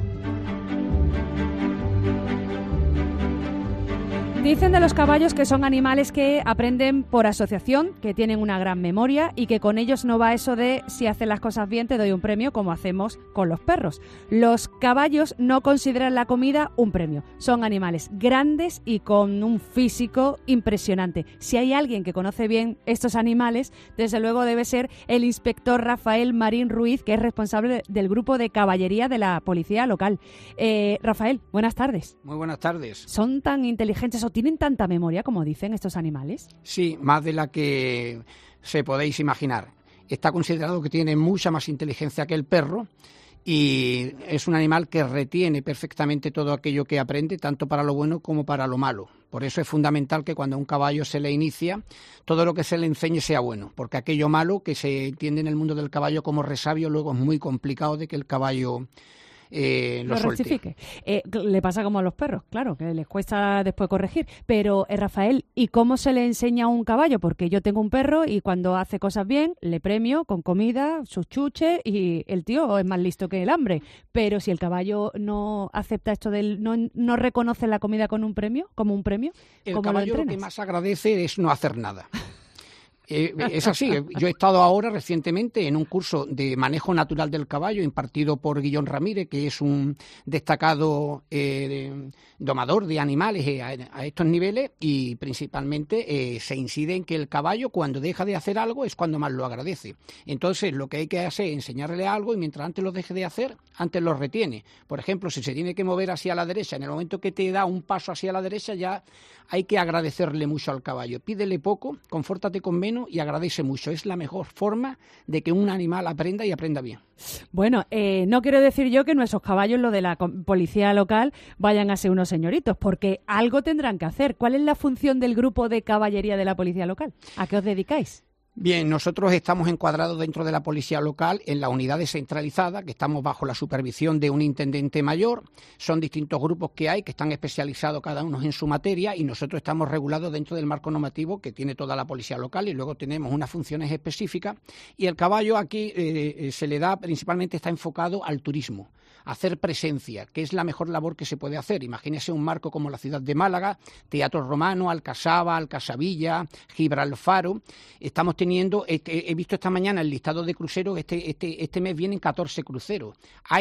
Dicen de los caballos que son animales que aprenden por asociación, que tienen una gran memoria y que con ellos no va eso de si hacen las cosas bien te doy un premio, como hacemos con los perros. Los caballos no consideran la comida un premio. Son animales grandes y con un físico impresionante. Si hay alguien que conoce bien estos animales, desde luego debe ser el inspector Rafael Marín Ruiz, que es responsable del grupo de caballería de la policía local. Rafael, buenas tardes. Muy buenas tardes. ¿Son tan inteligentes o tienen tanta memoria como dicen estos animales? Sí, más de la que se podéis imaginar. Está considerado que tiene mucha más inteligencia que el perro y es un animal que retiene perfectamente todo aquello que aprende, tanto para lo bueno como para lo malo. Por eso es fundamental que cuando a un caballo se le inicia, todo lo que se le enseñe sea bueno, porque aquello malo que se entiende en el mundo del caballo como resabio, luego es muy complicado de que el caballo lo rectifique. Le pasa como a los perros, claro, que les cuesta después corregir. Pero, Rafael, ¿y cómo se le enseña a un caballo? Porque yo tengo un perro y cuando hace cosas bien, le premio con comida, sus chuches, y el tío es más listo que el hambre. Pero si el caballo no acepta esto no reconoce la comida con un premio, como un premio, el caballo lo que más agradece es no hacer nada. Es así. Yo he estado ahora recientemente en un curso de manejo natural del caballo impartido por Guillón Ramírez, que es un destacado domador de animales a estos niveles, y principalmente se incide en que el caballo, cuando deja de hacer algo, es cuando más lo agradece. Entonces, lo que hay que hacer es enseñarle algo y mientras antes lo deje de hacer, antes lo retiene. Por ejemplo, si se tiene que mover hacia la derecha, en el momento que te da un paso hacia la derecha, ya hay que agradecerle mucho al caballo. Pídele poco, confórtate con menos y agradece mucho. Es la mejor forma de que un animal aprenda y aprenda bien. Bueno, no quiero decir yo que nuestros caballos, lo de la policía local, vayan a ser unos señoritos, porque algo tendrán que hacer. ¿Cuál es la función del grupo de caballería de la policía local? ¿A qué os dedicáis? Bien, nosotros estamos encuadrados dentro de la policía local en la unidad descentralizada, que estamos bajo la supervisión de un intendente mayor. Son distintos grupos que hay, que están especializados cada uno en su materia, y nosotros estamos regulados dentro del marco normativo que tiene toda la policía local, y luego tenemos unas funciones específicas. Y el caballo aquí se le da, principalmente está enfocado al turismo, a hacer presencia, que es la mejor labor que se puede hacer. Imagínese un marco como la ciudad de Málaga, Teatro Romano, Alcasaba, Alcasavilla, Gibralfaro. Estamos teniendo, he visto esta mañana el listado de cruceros, este mes vienen 14 cruceros.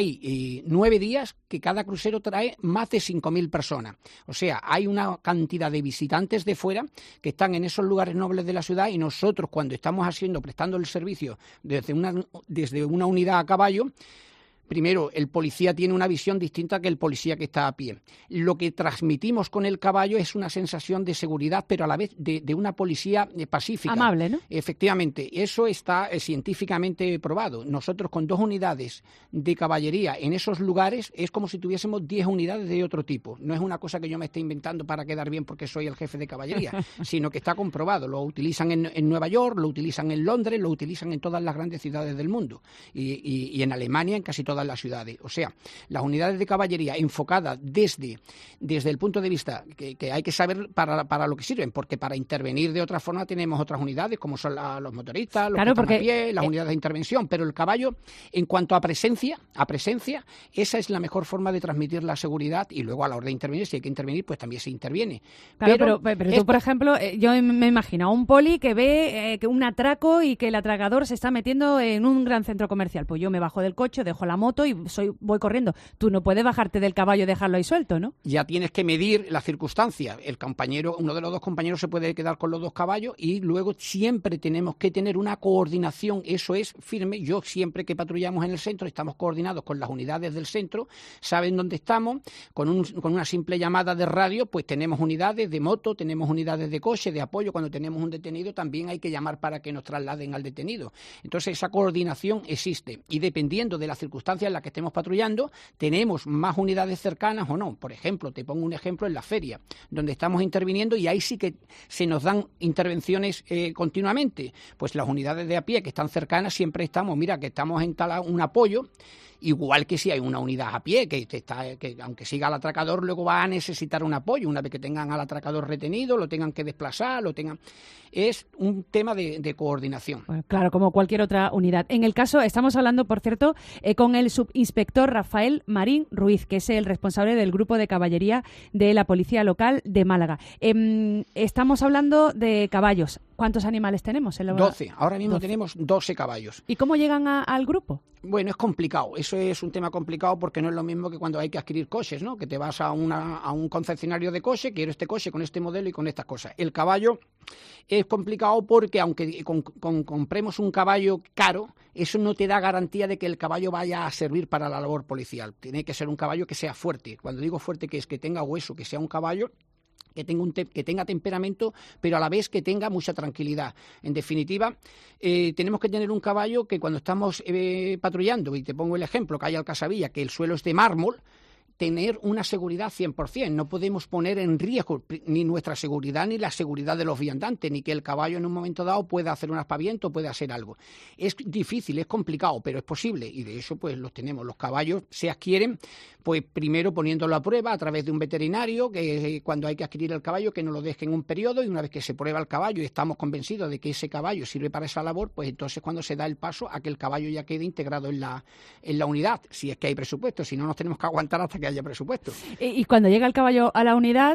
Hay 9 días que cada crucero trae más de 5.000 personas. O sea, hay una cantidad de visitantes de fuera que están en esos lugares nobles de la ciudad, y nosotros, cuando estamos prestando el servicio desde una unidad a caballo, primero, el policía tiene una visión distinta que el policía que está a pie. Lo que transmitimos con el caballo es una sensación de seguridad, pero a la vez de una policía pacífica. Amable, ¿no? Efectivamente, eso está científicamente probado. Nosotros con 2 unidades de caballería en esos lugares es como si tuviésemos 10 unidades de otro tipo. No es una cosa que yo me esté inventando para quedar bien porque soy el jefe de caballería, sino que está comprobado. Lo utilizan en Nueva York, lo utilizan en Londres, lo utilizan en todas las grandes ciudades del mundo y en Alemania, en casi todas las ciudades. O sea, las unidades de caballería enfocadas desde el punto de vista que hay que saber para lo que sirven, porque para intervenir de otra forma tenemos otras unidades como son los motoristas, los que están a pie, las unidades de intervención, pero el caballo, en cuanto a presencia, esa es la mejor forma de transmitir la seguridad, y luego a la hora de intervenir, si hay que intervenir, pues también se interviene. Claro, pero tú, por ejemplo, yo me imagino a un poli que ve un atraco y que el atracador se está metiendo en un gran centro comercial. Pues yo me bajo del coche, dejo la moto moto y voy corriendo. Tú no puedes bajarte del caballo y dejarlo ahí suelto, ¿no? Ya tienes que medir las circunstancias. El compañero, uno de los dos compañeros se puede quedar con los dos caballos y luego siempre tenemos que tener una coordinación, eso es firme. Yo siempre que patrullamos en el centro estamos coordinados con las unidades del centro, saben dónde estamos, con una simple llamada de radio, pues tenemos unidades de moto, tenemos unidades de coche, de apoyo. Cuando tenemos un detenido también hay que llamar para que nos trasladen al detenido. Entonces esa coordinación existe y dependiendo de las circunstancias en las que estemos patrullando, tenemos más unidades cercanas o no. Por ejemplo, te pongo un ejemplo en la feria, donde estamos interviniendo y ahí sí que se nos dan intervenciones continuamente. Pues las unidades de a pie que están cercanas siempre estamos, mira, que estamos en tal un apoyo, igual que si hay una unidad a pie, que aunque siga al atracador, luego va a necesitar un apoyo. Una vez que tengan al atracador retenido, lo tengan que desplazar, es un tema de coordinación. Bueno, claro, como cualquier otra unidad. En el caso, estamos hablando, por cierto, con el subinspector Rafael Marín Ruiz, que es el responsable del grupo de caballería de la Policía Local de Málaga. Estamos hablando de caballos. ¿Cuántos animales tenemos? 12. Ahora mismo tenemos 12 caballos. ¿Y cómo llegan al grupo? Bueno, es complicado. Eso es un tema complicado porque no es lo mismo que cuando hay que adquirir coches, ¿no? Que te vas a un concesionario de coche, quiero este coche con este modelo y con estas cosas. El caballo es complicado porque aunque compremos un caballo caro, eso no te da garantía de que el caballo vaya a servir para la labor policial. Tiene que ser un caballo que sea fuerte. Cuando digo fuerte, que es que tenga hueso, que sea un caballo que tenga temperamento, pero a la vez que tenga mucha tranquilidad. En definitiva, tenemos que tener un caballo que cuando estamos patrullando, y te pongo el ejemplo, que hay Alcasavilla, que el suelo es de mármol, tener una seguridad 100%. No podemos poner en riesgo ni nuestra seguridad ni la seguridad de los viandantes, ni que el caballo en un momento dado pueda hacer un aspaviento, pueda hacer algo. Es difícil, es complicado, pero es posible y de eso pues los tenemos. Los caballos se adquieren pues primero poniéndolo a prueba a través de un veterinario, que cuando hay que adquirir el caballo que no lo deje en un periodo, y una vez que se prueba el caballo y estamos convencidos de que ese caballo sirve para esa labor, pues entonces cuando se da el paso a que el caballo ya quede integrado en la unidad, si es que hay presupuesto, si no nos tenemos que aguantar hasta que haya presupuesto. Y cuando llega el caballo a la unidad,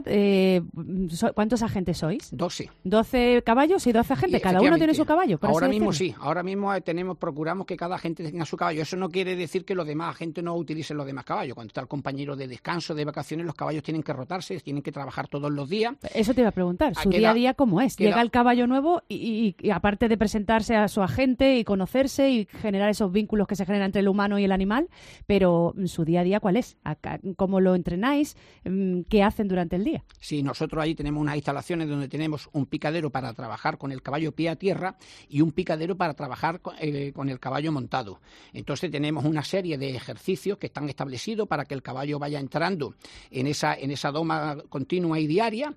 ¿cuántos agentes sois? 12. 12 caballos y 12 agentes, cada uno tiene su caballo. Ahora mismo sí, ahora mismo procuramos que cada agente tenga su caballo. Eso no quiere decir que los demás agentes no utilicen los demás caballos. Cuando está el compañero de descanso, de vacaciones, los caballos tienen que rotarse, tienen que trabajar todos los días. Eso te iba a preguntar, su día a día ¿cómo es? Llega el caballo nuevo y aparte de presentarse a su agente y conocerse y generar esos vínculos que se generan entre el humano y el animal, pero su día a día ¿cuál es? ¿Cómo lo entrenáis? ¿Qué hacen durante el día? Sí, nosotros ahí tenemos unas instalaciones donde tenemos un picadero para trabajar con el caballo pie a tierra y un picadero para trabajar con el caballo montado. Entonces tenemos una serie de ejercicios que están establecidos para que el caballo vaya entrando en esa doma continua y diaria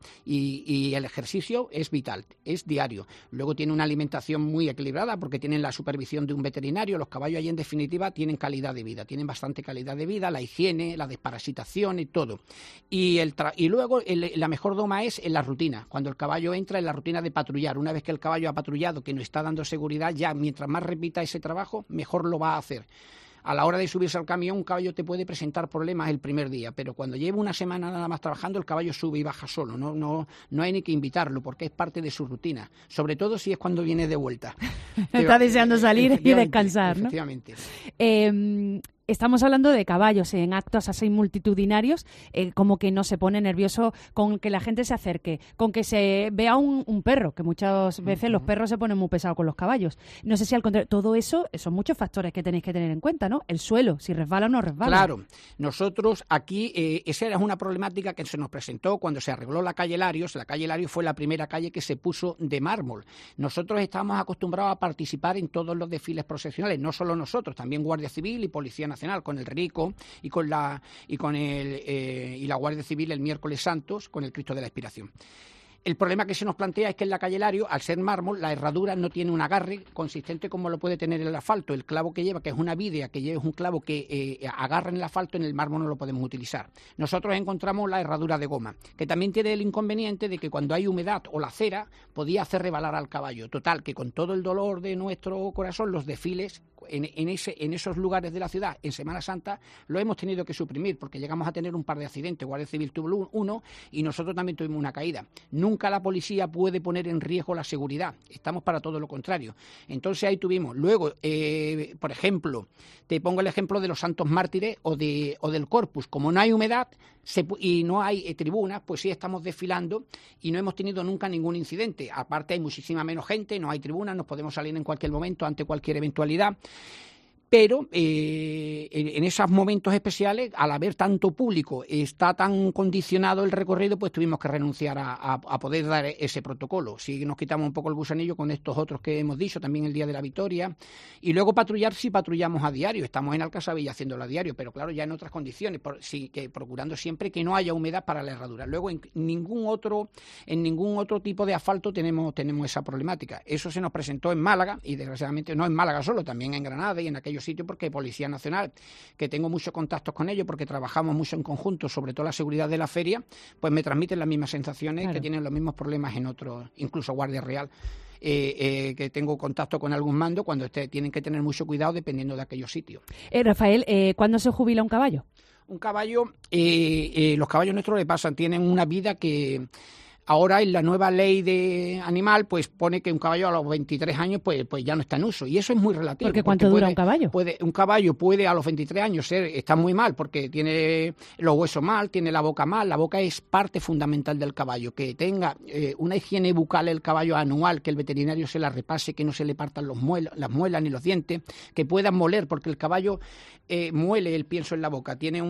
y el ejercicio es vital, es diario. Luego tiene una alimentación muy equilibrada porque tienen la supervisión de un veterinario. Los caballos ahí en definitiva tienen calidad de vida, tienen bastante calidad de vida, la higiene, la desparasitación y todo. Y luego la mejor doma es en la rutina, cuando el caballo entra en la rutina de patrullar. Una vez que el caballo ha patrullado, que nos está dando seguridad, ya mientras más repita ese trabajo, mejor lo va a hacer. A la hora de subirse al camión, un caballo te puede presentar problemas el primer día, pero cuando lleva una semana nada más trabajando, el caballo sube y baja solo. No hay ni que invitarlo porque es parte de su rutina, sobre todo si es cuando viene de vuelta. Está deseando salir y descansar, ¿no? Efectivamente. Estamos hablando de caballos en actos así multitudinarios, como que no se pone nervioso con que la gente se acerque, con que se vea un perro, que muchas veces los perros se ponen muy pesados con los caballos. No sé si al contrario, todo eso son muchos factores que tenéis que tener en cuenta, ¿no? El suelo, si resbala o no resbala. Claro, nosotros aquí, esa era una problemática que se nos presentó cuando se arregló la calle Larios. La calle Larios fue la primera calle que se puso de mármol. Nosotros estábamos acostumbrados a participar en todos los desfiles procesionales, no solo nosotros, también Guardia Civil y Policía Nacional, con el Rico y la Guardia Civil el miércoles santos con el Cristo de la Expiración. El problema que se nos plantea es que en la calle Lario, al ser mármol, la herradura no tiene un agarre consistente como lo puede tener el asfalto. El clavo que lleva, que es una vidia, que lleva un clavo que agarra en el asfalto, en el mármol no lo podemos utilizar. Nosotros encontramos la herradura de goma, que también tiene el inconveniente de que cuando hay humedad o la cera, podía hacer rebalar al caballo. Total, que con todo el dolor de nuestro corazón, los desfiles en esos lugares de la ciudad en Semana Santa lo hemos tenido que suprimir porque llegamos a tener un par de accidentes. Guardia Civil tuvo uno y nosotros también tuvimos una caída. Nunca la policía puede poner en riesgo la seguridad, estamos para todo lo contrario. Entonces ahí tuvimos. Luego, por ejemplo, te pongo el ejemplo de los Santos Mártires o del Corpus. Como no hay humedad y no hay tribunas, pues sí estamos desfilando y no hemos tenido nunca ningún incidente. Aparte hay muchísima menos gente, no hay tribunas, nos podemos salir en cualquier momento ante cualquier eventualidad. Pero en esos momentos especiales, al haber tanto público, está tan condicionado el recorrido, pues tuvimos que renunciar a poder dar ese protocolo. Si nos quitamos un poco el gusanillo con estos otros que hemos dicho, también el Día de la Victoria. Y luego patrullar, sí patrullamos a diario. Estamos en Alcazabilla haciéndolo a diario, pero claro, ya en otras condiciones, procurando siempre que no haya humedad para la herradura. Luego, en ningún otro tipo de asfalto tenemos esa problemática. Eso se nos presentó en Málaga, y desgraciadamente no en Málaga solo, también en Granada y en aquellos sitio porque Policía Nacional, que tengo muchos contactos con ellos porque trabajamos mucho en conjunto, sobre todo la seguridad de la feria, pues me transmiten las mismas sensaciones, claro, que tienen los mismos problemas en otros, incluso Guardia Real, que tengo contacto con algún mando cuando tienen que tener mucho cuidado dependiendo de aquellos sitios. Rafael, ¿cuándo se jubila un caballo? Un caballo, los caballos nuestros le pasan, tienen una vida que... Ahora en la nueva ley de animal pues pone que un caballo a los 23 años pues ya no está en uso, y eso es muy relativo. ¿Porque cuánto dura un caballo? Un caballo puede a los 23 años está muy mal porque tiene los huesos mal, tiene la boca mal. La boca es parte fundamental del caballo, que tenga una higiene bucal el caballo anual, que el veterinario se la repase, que no se le partan las muelas ni los dientes, que puedan moler, porque el caballo muele el pienso en la boca, tiene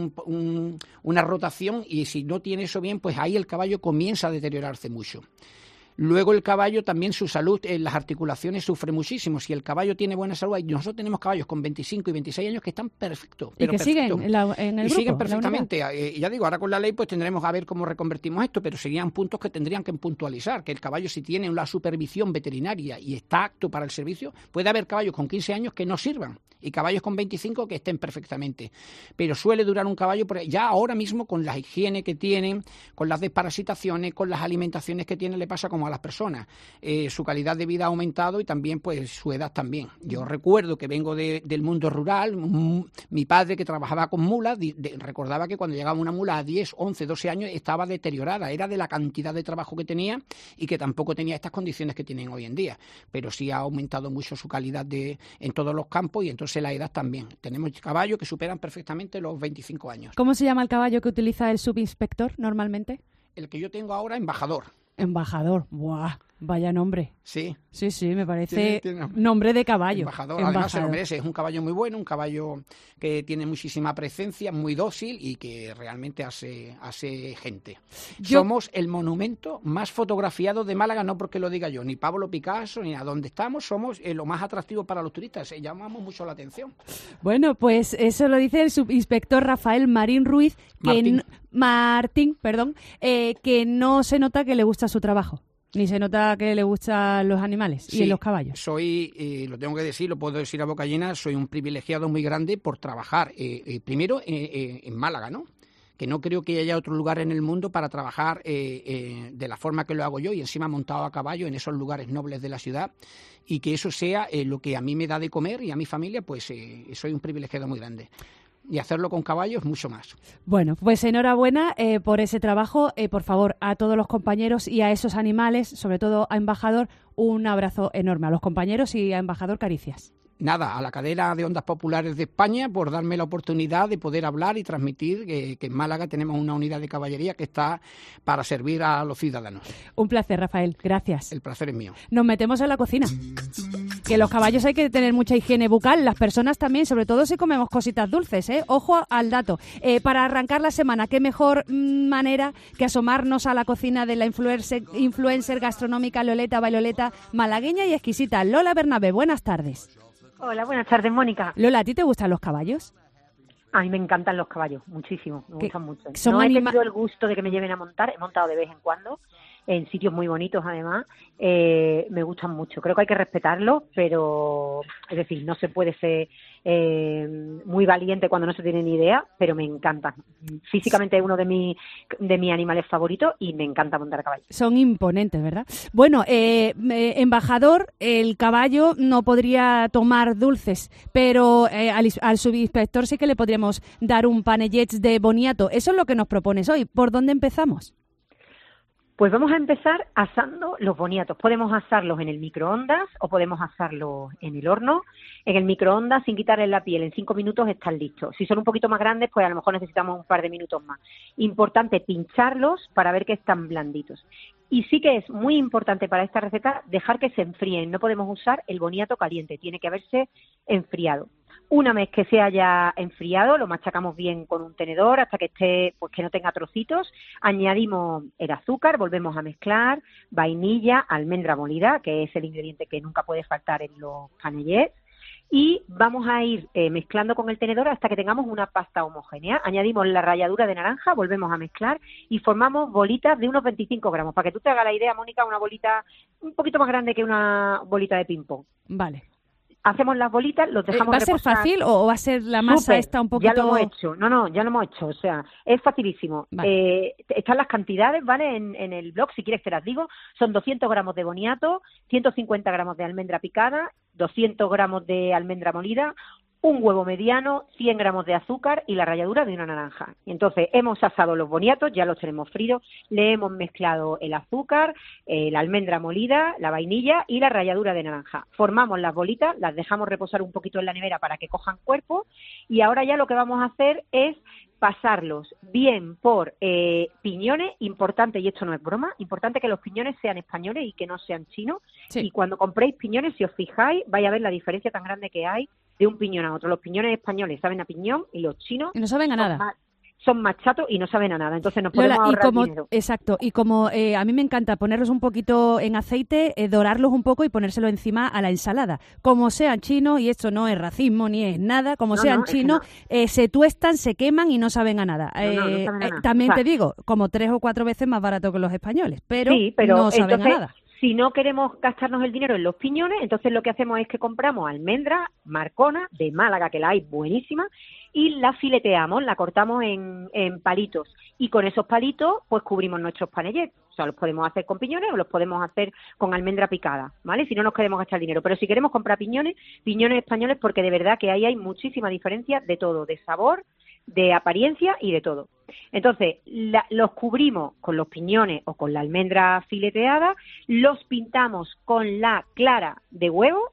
una rotación, y si no tiene eso bien, pues ahí el caballo comienza a deteriorar mucho. Luego el caballo también, su salud en las articulaciones sufre muchísimo. Si el caballo tiene buena salud, y nosotros tenemos caballos con 25 y 26 años que están perfectos. Y que siguen en el grupo, siguen perfectamente. Ya digo, ahora con la ley pues tendremos a ver cómo reconvertimos esto, pero serían puntos que tendrían que puntualizar, que el caballo, si tiene una supervisión veterinaria y está apto para el servicio, puede haber caballos con 15 años que no sirvan y caballos con 25 que estén perfectamente. Pero suele durar un caballo, ya ahora mismo con la higiene que tienen, con las desparasitaciones, con las alimentaciones que tienen, le pasa como a las personas. Su calidad de vida ha aumentado y también pues su edad también. Yo recuerdo que vengo del mundo rural, mi padre, que trabajaba con mulas, recordaba que cuando llegaba una mula a 10, 11, 12 años estaba deteriorada, era de la cantidad de trabajo que tenía y que tampoco tenía estas condiciones que tienen hoy en día, pero sí ha aumentado mucho su calidad en todos los campos, y entonces la edad también. Tenemos caballos que superan perfectamente los 25 años. ¿Cómo se llama el caballo que utiliza el subinspector normalmente? El que yo tengo ahora, Embajador. Embajador, ¡buah! Vaya nombre. Sí. Sí, me parece nombre de caballo. Embajador. Además se lo merece, es un caballo muy bueno, un caballo que tiene muchísima presencia, muy dócil y que realmente hace gente. Somos el monumento más fotografiado de Málaga, no porque lo diga yo, ni Pablo Picasso, ni a donde estamos, somos lo más atractivo para los turistas, llamamos mucho la atención. Bueno, pues eso lo dice el subinspector Rafael Marín Ruiz, Martín, que no se nota que le gusta su trabajo. Ni se nota que le gustan los animales y los caballos. Soy, lo tengo que decir, lo puedo decir a boca llena, soy un privilegiado muy grande por trabajar, primero en Málaga, ¿no? Que no creo que haya otro lugar en el mundo para trabajar de la forma que lo hago yo, y encima montado a caballo en esos lugares nobles de la ciudad, y que eso sea lo que a mí me da de comer y a mi familia, pues soy un privilegiado muy grande. Y hacerlo con caballos mucho más. Bueno, pues enhorabuena por ese trabajo. Por favor, a todos los compañeros y a esos animales, sobre todo a Embajador, un abrazo enorme. A los compañeros y a Embajador, caricias. Nada, a la cadena de Ondas Populares de España por darme la oportunidad de poder hablar y transmitir que en Málaga tenemos una unidad de caballería que está para servir a los ciudadanos. Un placer, Rafael. Gracias. El placer es mío. Nos metemos en la cocina. Que los caballos hay que tener mucha higiene bucal, las personas también, sobre todo si comemos cositas dulces, ¿eh? Ojo al dato. Para arrancar la semana, qué mejor manera que asomarnos a la cocina de la influencer gastronómica Loleta Bailoleta, malagueña y exquisita. Lola Bernabé, buenas tardes. Hola, buenas tardes, Mónica. Lola, ¿a ti te gustan los caballos? A mí me encantan los caballos, muchísimo, me gustan mucho. No he tenido el gusto de que me lleven a montar, he montado de vez en cuando, en sitios muy bonitos además, me gustan mucho. Creo que hay que respetarlos, pero es decir, no se puede ser muy valiente cuando no se tiene ni idea, pero me encanta. Físicamente es uno de mis animales favoritos y me encanta montar a caballo. Son imponentes, ¿verdad? Bueno, embajador, el caballo no podría tomar dulces, pero al subinspector sí que le podríamos dar un panellets de boniato. Eso es lo que nos propones hoy. ¿Por dónde empezamos? Pues vamos a empezar asando los boniatos. Podemos asarlos en el microondas o podemos asarlos en el horno. En el microondas, sin quitarle la piel, en 5 minutos están listos. Si son un poquito más grandes, pues a lo mejor necesitamos un par de minutos más. Importante pincharlos para ver que están blanditos. Y sí que es muy importante para esta receta dejar que se enfríen. No podemos usar el boniato caliente, tiene que haberse enfriado. Una vez que se haya enfriado, lo machacamos bien con un tenedor hasta que esté, pues que no tenga trocitos. Añadimos el azúcar, volvemos a mezclar, vainilla, almendra molida, que es el ingrediente que nunca puede faltar en los panellets. Y vamos a ir mezclando con el tenedor hasta que tengamos una pasta homogénea. Añadimos la ralladura de naranja, volvemos a mezclar y formamos bolitas de unos 25 gramos. Para que tú te hagas la idea, Mónica, una bolita un poquito más grande que una bolita de ping-pong. Vale. Hacemos las bolitas, los dejamos reposar. ¿Va a ser fácil o va a ser la masa esta un poquito...? Ya lo hemos hecho. No, ya lo hemos hecho. O sea, es facilísimo. Vale. Están las cantidades, ¿vale? En el blog, si quieres te las digo. Son 200 gramos de boniato, 150 gramos de almendra picada, 200 gramos de almendra molida, un huevo mediano, 100 gramos de azúcar y la ralladura de una naranja. Y entonces hemos asado los boniatos, ya los tenemos fritos, le hemos mezclado el azúcar, la almendra molida, la vainilla y la ralladura de naranja. Formamos las bolitas, las dejamos reposar un poquito en la nevera para que cojan cuerpo y ahora ya lo que vamos a hacer es pasarlos bien por piñones, importante, y esto no es broma, importante que los piñones sean españoles y que no sean chinos. Sí. Y cuando compréis piñones, si os fijáis, vais a ver la diferencia tan grande que hay de un piñón a otro. Los piñones españoles saben a piñón y los chinos... Y no saben a nada. Son más chatos y no saben a nada, entonces nos podemos ahorrar dinero. Exacto, y como a mí me encanta ponerlos un poquito en aceite, dorarlos un poco y ponérselo encima a la ensalada. Como sean chinos, y esto no es racismo ni es nada, como sean chinos, se tuestan, se queman y no saben a nada. No saben a nada. También te digo, como 3 o 4 veces más barato que los españoles, pero no saben a nada. Si no queremos gastarnos el dinero en los piñones, entonces lo que hacemos es que compramos almendra marcona de Málaga, que la hay buenísima, y la fileteamos, la cortamos en palitos. Y con esos palitos, pues cubrimos nuestros panellets. O sea, los podemos hacer con piñones o los podemos hacer con almendra picada, ¿vale? Si no nos queremos gastar dinero. Pero si queremos comprar piñones españoles, porque de verdad que ahí hay muchísima diferencia de todo, de sabor, de apariencia y de todo. Entonces, los cubrimos con los piñones o con la almendra fileteada, los pintamos con la clara de huevo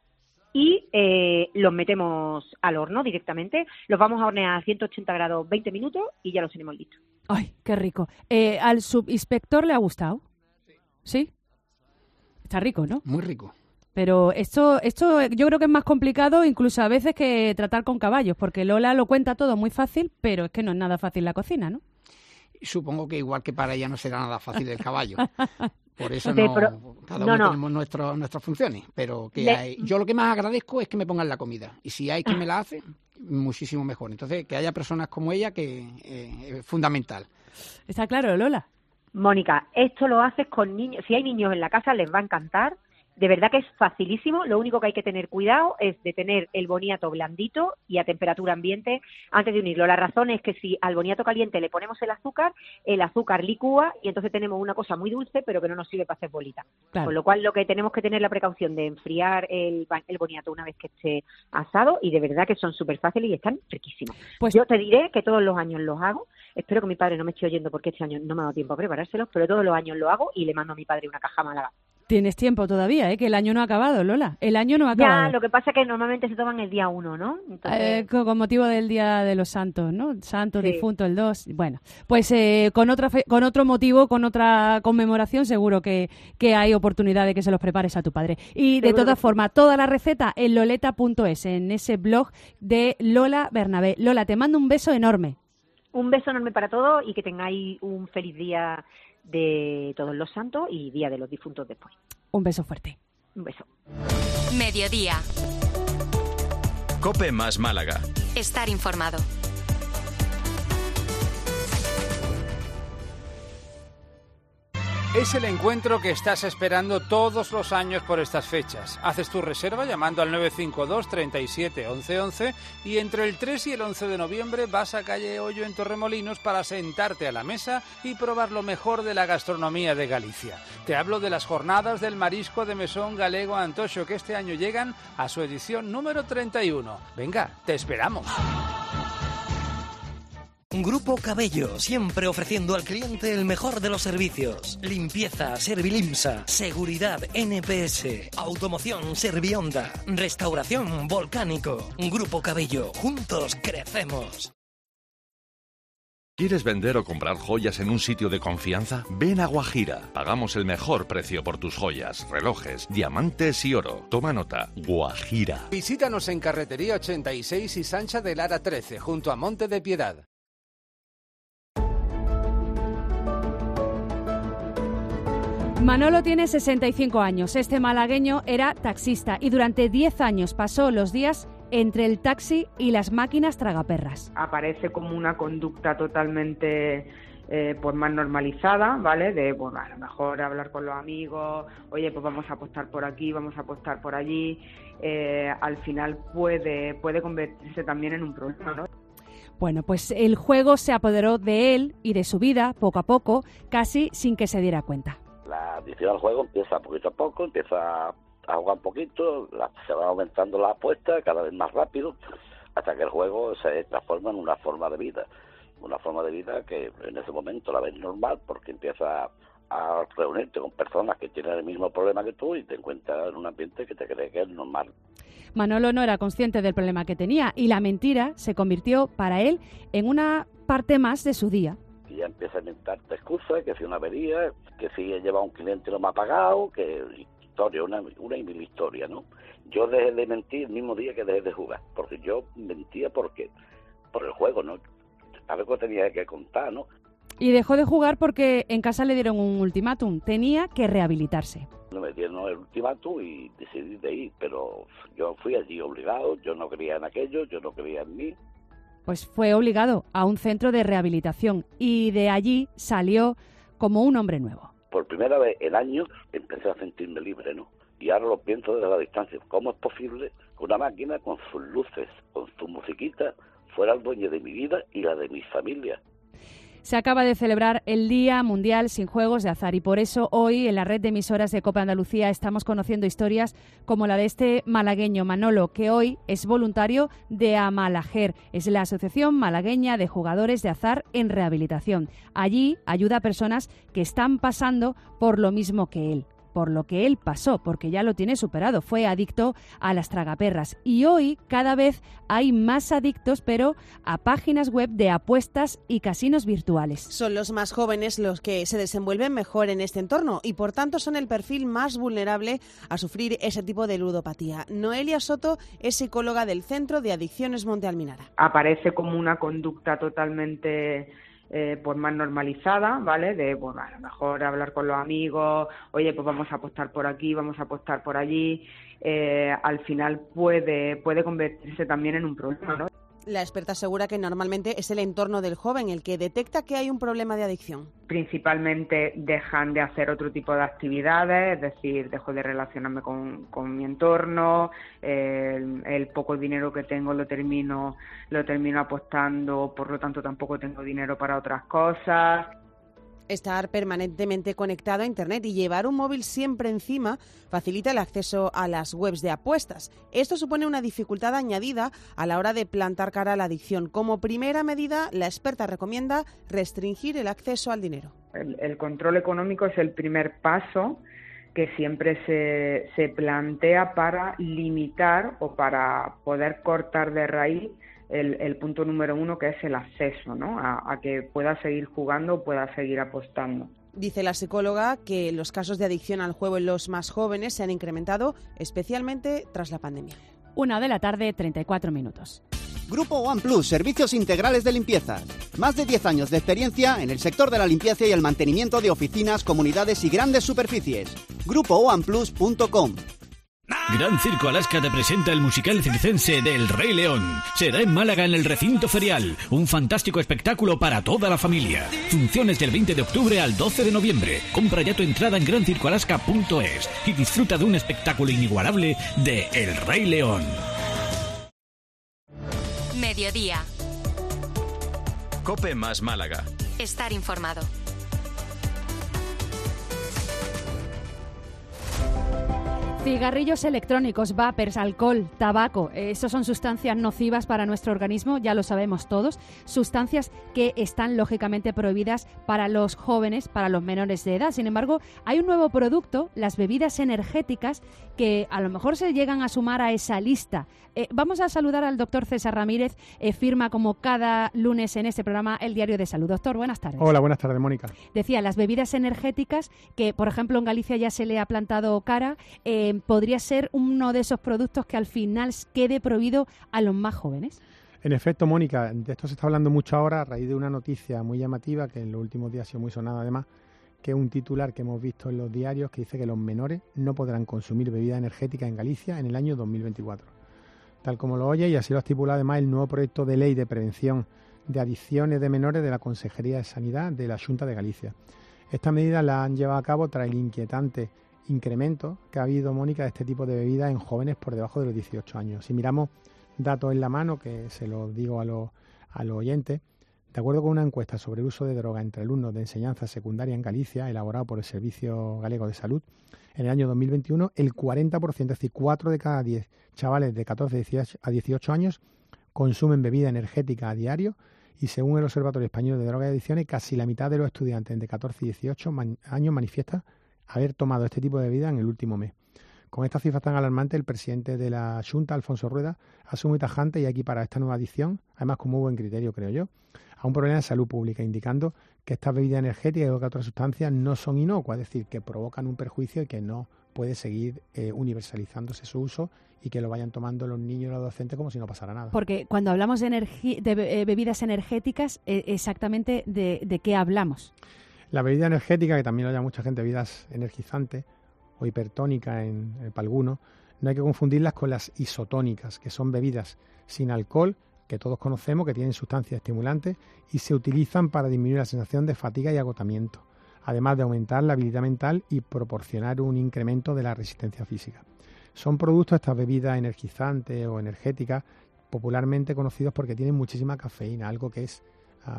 y los metemos al horno directamente. Los vamos a hornear a 180 grados 20 minutos y ya los tenemos listos. ¡Ay, qué rico! ¿Al subinspector le ha gustado? ¿Sí? Está rico, ¿no? Muy rico. Pero esto yo creo que es más complicado incluso a veces que tratar con caballos, porque Lola lo cuenta todo muy fácil, pero es que no es nada fácil la cocina, ¿no? Supongo que igual que para ella no será nada fácil el caballo. Por eso cada uno tenemos nuestras funciones. Pero yo lo que más agradezco es que me pongan la comida. Y si hay quien me la hace, muchísimo mejor. Entonces, que haya personas como ella, que es fundamental. Está claro, Lola. Mónica, esto lo haces con niños. Si hay niños en la casa, les va a encantar. De verdad que es facilísimo, lo único que hay que tener cuidado es de tener el boniato blandito y a temperatura ambiente antes de unirlo. La razón es que si al boniato caliente le ponemos el azúcar licúa y entonces tenemos una cosa muy dulce pero que no nos sirve para hacer bolitas. Claro. Con lo cual lo que tenemos que tener la precaución de enfriar el boniato una vez que esté asado y de verdad que son súper fáciles y están riquísimos. Pues yo te diré que todos los años los hago. Espero que mi padre no me esté oyendo porque este año no me ha dado tiempo a preparárselos, pero todos los años lo hago y le mando a mi padre una caja a Málaga. Tienes tiempo todavía, que el año no ha acabado, Lola. El año no ha acabado. Ya, lo que pasa es que normalmente se toman el día 1, ¿no? Entonces... con motivo del Día de los Santos, ¿no? Santo, sí. Difunto, el 2. Bueno, pues con otro motivo, con otra conmemoración, seguro que hay oportunidad de que se los prepares a tu padre. Y seguro de todas formas, toda la receta en loleta.es, en ese blog de Lola Bernabé. Lola, te mando un beso enorme. Un beso enorme para todos y que tengáis un feliz día de Todos los Santos y Día de los Difuntos después. Un beso fuerte. Un beso. Mediodía. COPE más Málaga. Estar informado. Es el encuentro que estás esperando todos los años por estas fechas. Haces tu reserva llamando al 952 37 11 11 y entre el 3 y el 11 de noviembre vas a calle Hoyo en Torremolinos para sentarte a la mesa y probar lo mejor de la gastronomía de Galicia. Te hablo de las jornadas del marisco de Mesón Galego Antoxo, que este año llegan a su edición número 31. Venga, te esperamos. Grupo Cabello, siempre ofreciendo al cliente el mejor de los servicios. Limpieza, Servilimsa, seguridad, NPS, automoción, Servionda, restauración, Volcánico. Grupo Cabello, juntos crecemos. ¿Quieres vender o comprar joyas en un sitio de confianza? Ven a Guajira. Pagamos el mejor precio por tus joyas, relojes, diamantes y oro. Toma nota, Guajira. Visítanos en Carretería 86 y Sancha de Lara 13, junto a Monte de Piedad. Manolo tiene 65 años. Este malagueño era taxista y durante 10 años pasó los días entre el taxi y las máquinas tragaperras. Aparece como una conducta totalmente pues más normalizada, ¿vale? De, bueno, a lo mejor hablar con los amigos, oye, pues vamos a apostar por aquí, vamos a apostar por allí. Al final puede convertirse también en un problema, ¿no? Bueno, pues el juego se apoderó de él y de su vida poco a poco, casi sin que se diera cuenta. La adicción al juego empieza poquito a poco, empieza a jugar un poquito, se va aumentando la apuesta cada vez más rápido, hasta que el juego se transforma en una forma de vida que en ese momento la ves normal porque empieza a reunirte con personas que tienen el mismo problema que tú y te encuentras en un ambiente que te cree que es normal. Manolo no era consciente del problema que tenía y la mentira se convirtió para él en una parte más de su día. Y ya empieza a inventarte excusas, que si una avería, que si he llevado a un cliente y no me ha pagado, que historia, una y mil historias, ¿no? Yo dejé de mentir el mismo día que dejé de jugar, porque yo mentía por el juego, ¿no? Algo tenía que contar, ¿no? Y dejó de jugar porque en casa le dieron un ultimátum, tenía que rehabilitarse. Me dieron el ultimátum y decidí de ir, pero yo fui allí obligado, yo no creía en aquello, yo no creía en mí. Pues fue obligado a un centro de rehabilitación y de allí salió como un hombre nuevo. Por primera vez en años empecé a sentirme libre, ¿no? Y ahora lo pienso desde la distancia. ¿Cómo es posible que una máquina con sus luces, con su musiquita, fuera el dueño de mi vida y la de mi familia? Se acaba de celebrar el Día Mundial sin Juegos de Azar y por eso hoy en la red de emisoras de Cope Andalucía estamos conociendo historias como la de este malagueño Manolo, que hoy es voluntario de Amalajer. Es la Asociación Malagueña de Jugadores de Azar en Rehabilitación. Allí ayuda a personas que están pasando por lo mismo que él. Por lo que él pasó, porque ya lo tiene superado, fue adicto a las tragaperras. Y hoy cada vez hay más adictos, pero a páginas web de apuestas y casinos virtuales. Son los más jóvenes los que se desenvuelven mejor en este entorno y por tanto son el perfil más vulnerable a sufrir ese tipo de ludopatía. Noelia Soto es psicóloga del Centro de Adicciones Monte Alminara. Aparece como una conducta totalmente pues más normalizada, ¿vale? De, bueno, a lo mejor hablar con los amigos, oye, pues vamos a apostar por aquí, vamos a apostar por allí. Al final puede convertirse también en un problema, ¿no? La experta asegura que normalmente es el entorno del joven el que detecta que hay un problema de adicción. Principalmente dejan de hacer otro tipo de actividades, es decir, dejo de relacionarme con mi entorno, el poco dinero que tengo lo termino apostando, por lo tanto tampoco tengo dinero para otras cosas. Estar permanentemente conectado a Internet y llevar un móvil siempre encima facilita el acceso a las webs de apuestas. Esto supone una dificultad añadida a la hora de plantar cara a la adicción. Como primera medida, la experta recomienda restringir el acceso al dinero. El control económico es el primer paso que siempre se plantea para limitar o para poder cortar de raíz el punto número uno, que es el acceso, ¿no? a que pueda seguir jugando, pueda seguir apostando. Dice la psicóloga que los casos de adicción al juego en los más jóvenes se han incrementado, especialmente tras la pandemia. 1:34 p.m. Grupo OnePlus, servicios integrales de limpieza. Más de 10 años de experiencia en el sector de la limpieza y el mantenimiento de oficinas, comunidades y grandes superficies. GrupoOnePlus.com. Gran Circo Alaska te presenta el musical circense del Rey León. Será en Málaga en el recinto ferial. Un fantástico espectáculo para toda la familia. Funciones del 20 de octubre al 12 de noviembre. Compra ya tu entrada en grancircoalaska.es y disfruta de un espectáculo inigualable de El Rey León. Mediodía. COPE más Málaga. Estar informado. Cigarrillos electrónicos, vapers, alcohol, tabaco, esos son sustancias nocivas para nuestro organismo, ya lo sabemos todos. Sustancias que están lógicamente prohibidas para los jóvenes, para los menores de edad. Sin embargo, hay un nuevo producto, las bebidas energéticas, que a lo mejor se llegan a sumar a esa lista. Vamos a saludar al doctor César Ramírez, firma como cada lunes en este programa El Diario de Salud. Doctor, buenas tardes. Hola, buenas tardes, Mónica. Decía, las bebidas energéticas, que por ejemplo en Galicia ya se le ha plantado cara, ¿podría ser uno de esos productos que al final quede prohibido a los más jóvenes? En efecto, Mónica, de esto se está hablando mucho ahora a raíz de una noticia muy llamativa que en los últimos días ha sido muy sonada además, que es un titular que hemos visto en los diarios que dice que los menores no podrán consumir bebida energética en Galicia en el año 2024. Tal como lo oye, y así lo ha estipulado además el nuevo proyecto de ley de prevención de adicciones de menores de la Consejería de Sanidad de la Xunta de Galicia. Esta medida la han llevado a cabo tras el inquietante incremento que ha habido, Mónica, de este tipo de bebidas en jóvenes por debajo de los 18 años. Si miramos datos en la mano, que se los digo a los oyentes, de acuerdo con una encuesta sobre el uso de droga entre alumnos de enseñanza secundaria en Galicia, elaborado por el Servicio Galego de Salud, en el año 2021, el 40%, es decir, 4 de cada 10 chavales de 14 a 18 años consumen bebida energética a diario, y según el Observatorio Español de Drogas y Adicciones, casi la mitad de los estudiantes de 14 y 18 años manifiesta haber tomado este tipo de bebida en el último mes. Con estas cifras tan alarmantes, el presidente de la Xunta, Alfonso Rueda, ha sido muy tajante y ha equiparado esta nueva adicción, además con muy buen criterio, creo yo, a un problema de salud pública, indicando que estas bebidas energéticas y otras sustancias no son inocuas, es decir, que provocan un perjuicio y que no puede seguir universalizándose su uso y que lo vayan tomando los niños y los adolescentes como si no pasara nada. Porque cuando hablamos de bebidas energéticas, exactamente de qué hablamos. La bebida energética, que también lo llama mucha gente bebidas energizantes o hipertónicas para algunos, no hay que confundirlas con las isotónicas, que son bebidas sin alcohol, que todos conocemos, que tienen sustancias estimulantes y se utilizan para disminuir la sensación de fatiga y agotamiento, además de aumentar la habilidad mental y proporcionar un incremento de la resistencia física. Son productos, estas bebidas energizantes o energéticas, popularmente conocidos porque tienen muchísima cafeína, algo que es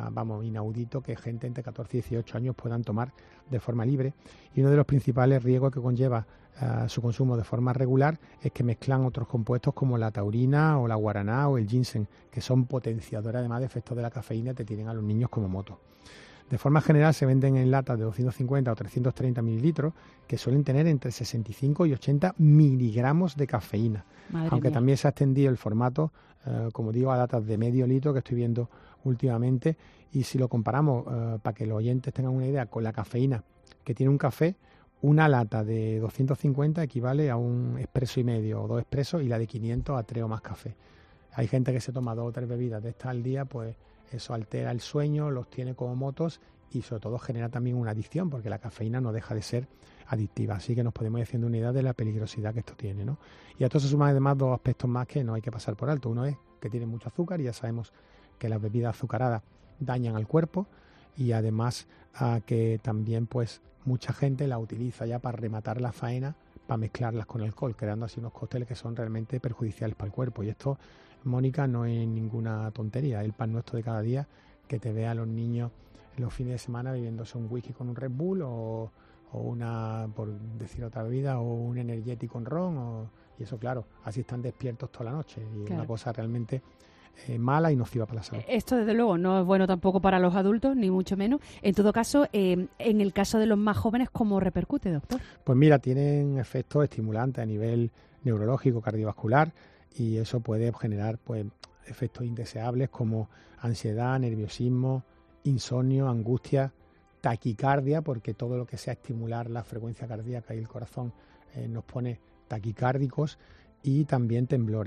inaudito que gente entre 14 y 18 años puedan tomar de forma libre, y uno de los principales riesgos que conlleva su consumo de forma regular es que mezclan otros compuestos como la taurina o la guaraná o el ginseng, que son potenciadores además de efectos de la cafeína y te tienen a los niños como motos. De forma general se venden en latas de 250 o 330 mililitros que suelen tener entre 65 y 80 miligramos de cafeína. Madre aunque mía. También se ha extendido el formato, como digo, a latas de medio litro que estoy viendo últimamente, y si lo comparamos, para que los oyentes tengan una idea, con la cafeína que tiene un café, una lata de 250 equivale a un expreso y medio o 2 expresos, y la de 500 a 3 o más café. Hay gente que se toma 2 o 3 bebidas de estas al día, pues eso altera el sueño, los tiene como motos y sobre todo genera también una adicción, porque la cafeína no deja de ser adictiva. Así que nos podemos ir haciendo una idea de la peligrosidad que esto tiene, ¿no? Y a esto se suman además 2 aspectos más que no hay que pasar por alto. Uno es que tiene mucho azúcar, y ya sabemos que las bebidas azucaradas dañan al cuerpo, y además que también pues mucha gente la utiliza ya para rematar la faena, para mezclarlas con alcohol, creando así unos cócteles que son realmente perjudiciales para el cuerpo. Y esto, Mónica, no es ninguna tontería, es el pan nuestro de cada día, que te vea a los niños los fines de semana bebiéndose un whisky con un Red Bull o una, por decir otra bebida, o un energético con ron, y eso, claro, así están despiertos toda la noche, y claro, es una cosa realmente mala y nociva para la salud. Esto desde luego no es bueno tampoco para los adultos, ni mucho menos. En todo caso, en el caso de los más jóvenes, ¿cómo repercute, doctor? Pues mira, tienen efectos estimulantes a nivel neurológico, cardiovascular, y eso puede generar pues efectos indeseables como ansiedad, nerviosismo, insomnio, angustia, taquicardia, porque todo lo que sea estimular la frecuencia cardíaca y el corazón nos pone taquicárdicos, y también temblores.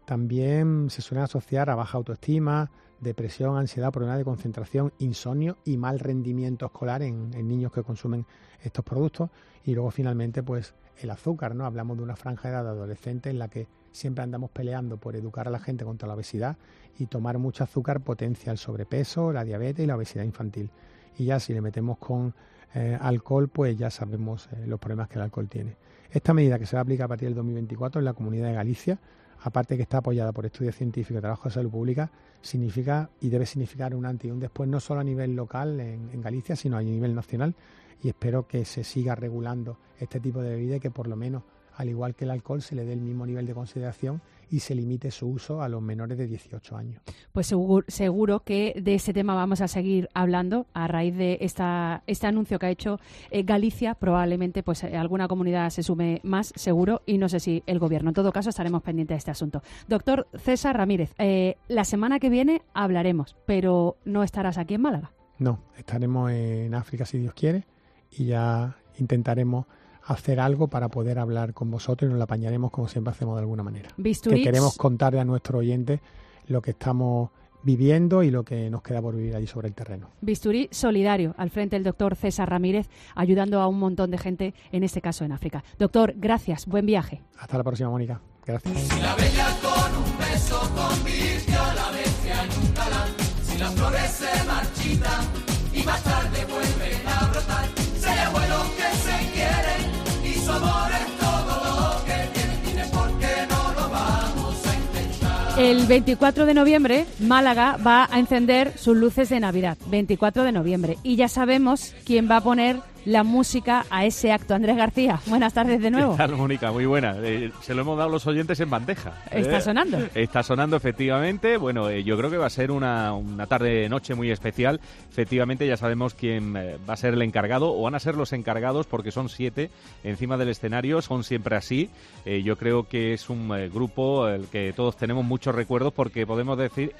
también se suelen asociar a baja autoestima, depresión, ansiedad, problemas de concentración, insomnio y mal rendimiento escolar en niños que consumen estos productos. Y luego finalmente pues el azúcar, ¿no? Hablamos de una franja de edad de adolescentes en la que siempre andamos peleando por educar a la gente contra la obesidad, y tomar mucho azúcar potencia el sobrepeso, la diabetes y la obesidad infantil. Y ya si le metemos con alcohol, pues ya sabemos los problemas que el alcohol tiene. Esta medida, que se va a aplicar a partir del 2024 en la Comunidad de Galicia, aparte que está apoyada por estudios científicos y trabajo de salud pública, significa y debe significar un antes y un después, no solo a nivel local en Galicia, sino a nivel nacional, y espero que se siga regulando este tipo de bebida y que por lo menos, al igual que el alcohol, se le dé el mismo nivel de consideración y se limite su uso a los menores de 18 años. Pues seguro que de ese tema vamos a seguir hablando a raíz de este anuncio que ha hecho Galicia. Probablemente pues alguna comunidad se sume más, seguro, y no sé si el Gobierno. En todo caso, estaremos pendientes de este asunto. Doctor César Ramírez, la semana que viene hablaremos, pero no estarás aquí en Málaga. No, estaremos en África si Dios quiere, y ya intentaremos hacer algo para poder hablar con vosotros, y nos la apañaremos como siempre hacemos de alguna manera. Que queremos contarle a nuestros oyentes lo que estamos viviendo y lo que nos queda por vivir allí sobre el terreno. Bisturí solidario al frente del doctor César Ramírez, ayudando a un montón de gente, en este caso en África. Doctor, gracias, buen viaje. Hasta la próxima, Mónica. Gracias. Si la bella con un beso convirtió a la bestia en un galán, si las flores se marchitan y más tarde vuelven a brotar, sería bueno que se quieren y su amor es todo lo que tienen. Dime por qué no lo vamos a intentar. El 24 de noviembre, Málaga va a encender sus luces de Navidad. 24 de noviembre. Y ya sabemos quién va a poner la música a ese acto. Andrés García, buenas tardes de nuevo. ¿Qué tal, Mónica? Muy buena. Se lo hemos dado a los oyentes en bandeja. ¿Está sonando? Está sonando, efectivamente. Bueno, yo creo que va a ser una tarde-noche muy especial. Efectivamente, ya sabemos quién va a ser el encargado, o van a ser los encargados, porque son 7 encima del escenario. Son siempre así. Yo creo que es un grupo el que todos tenemos muchos recuerdos, porque podemos decir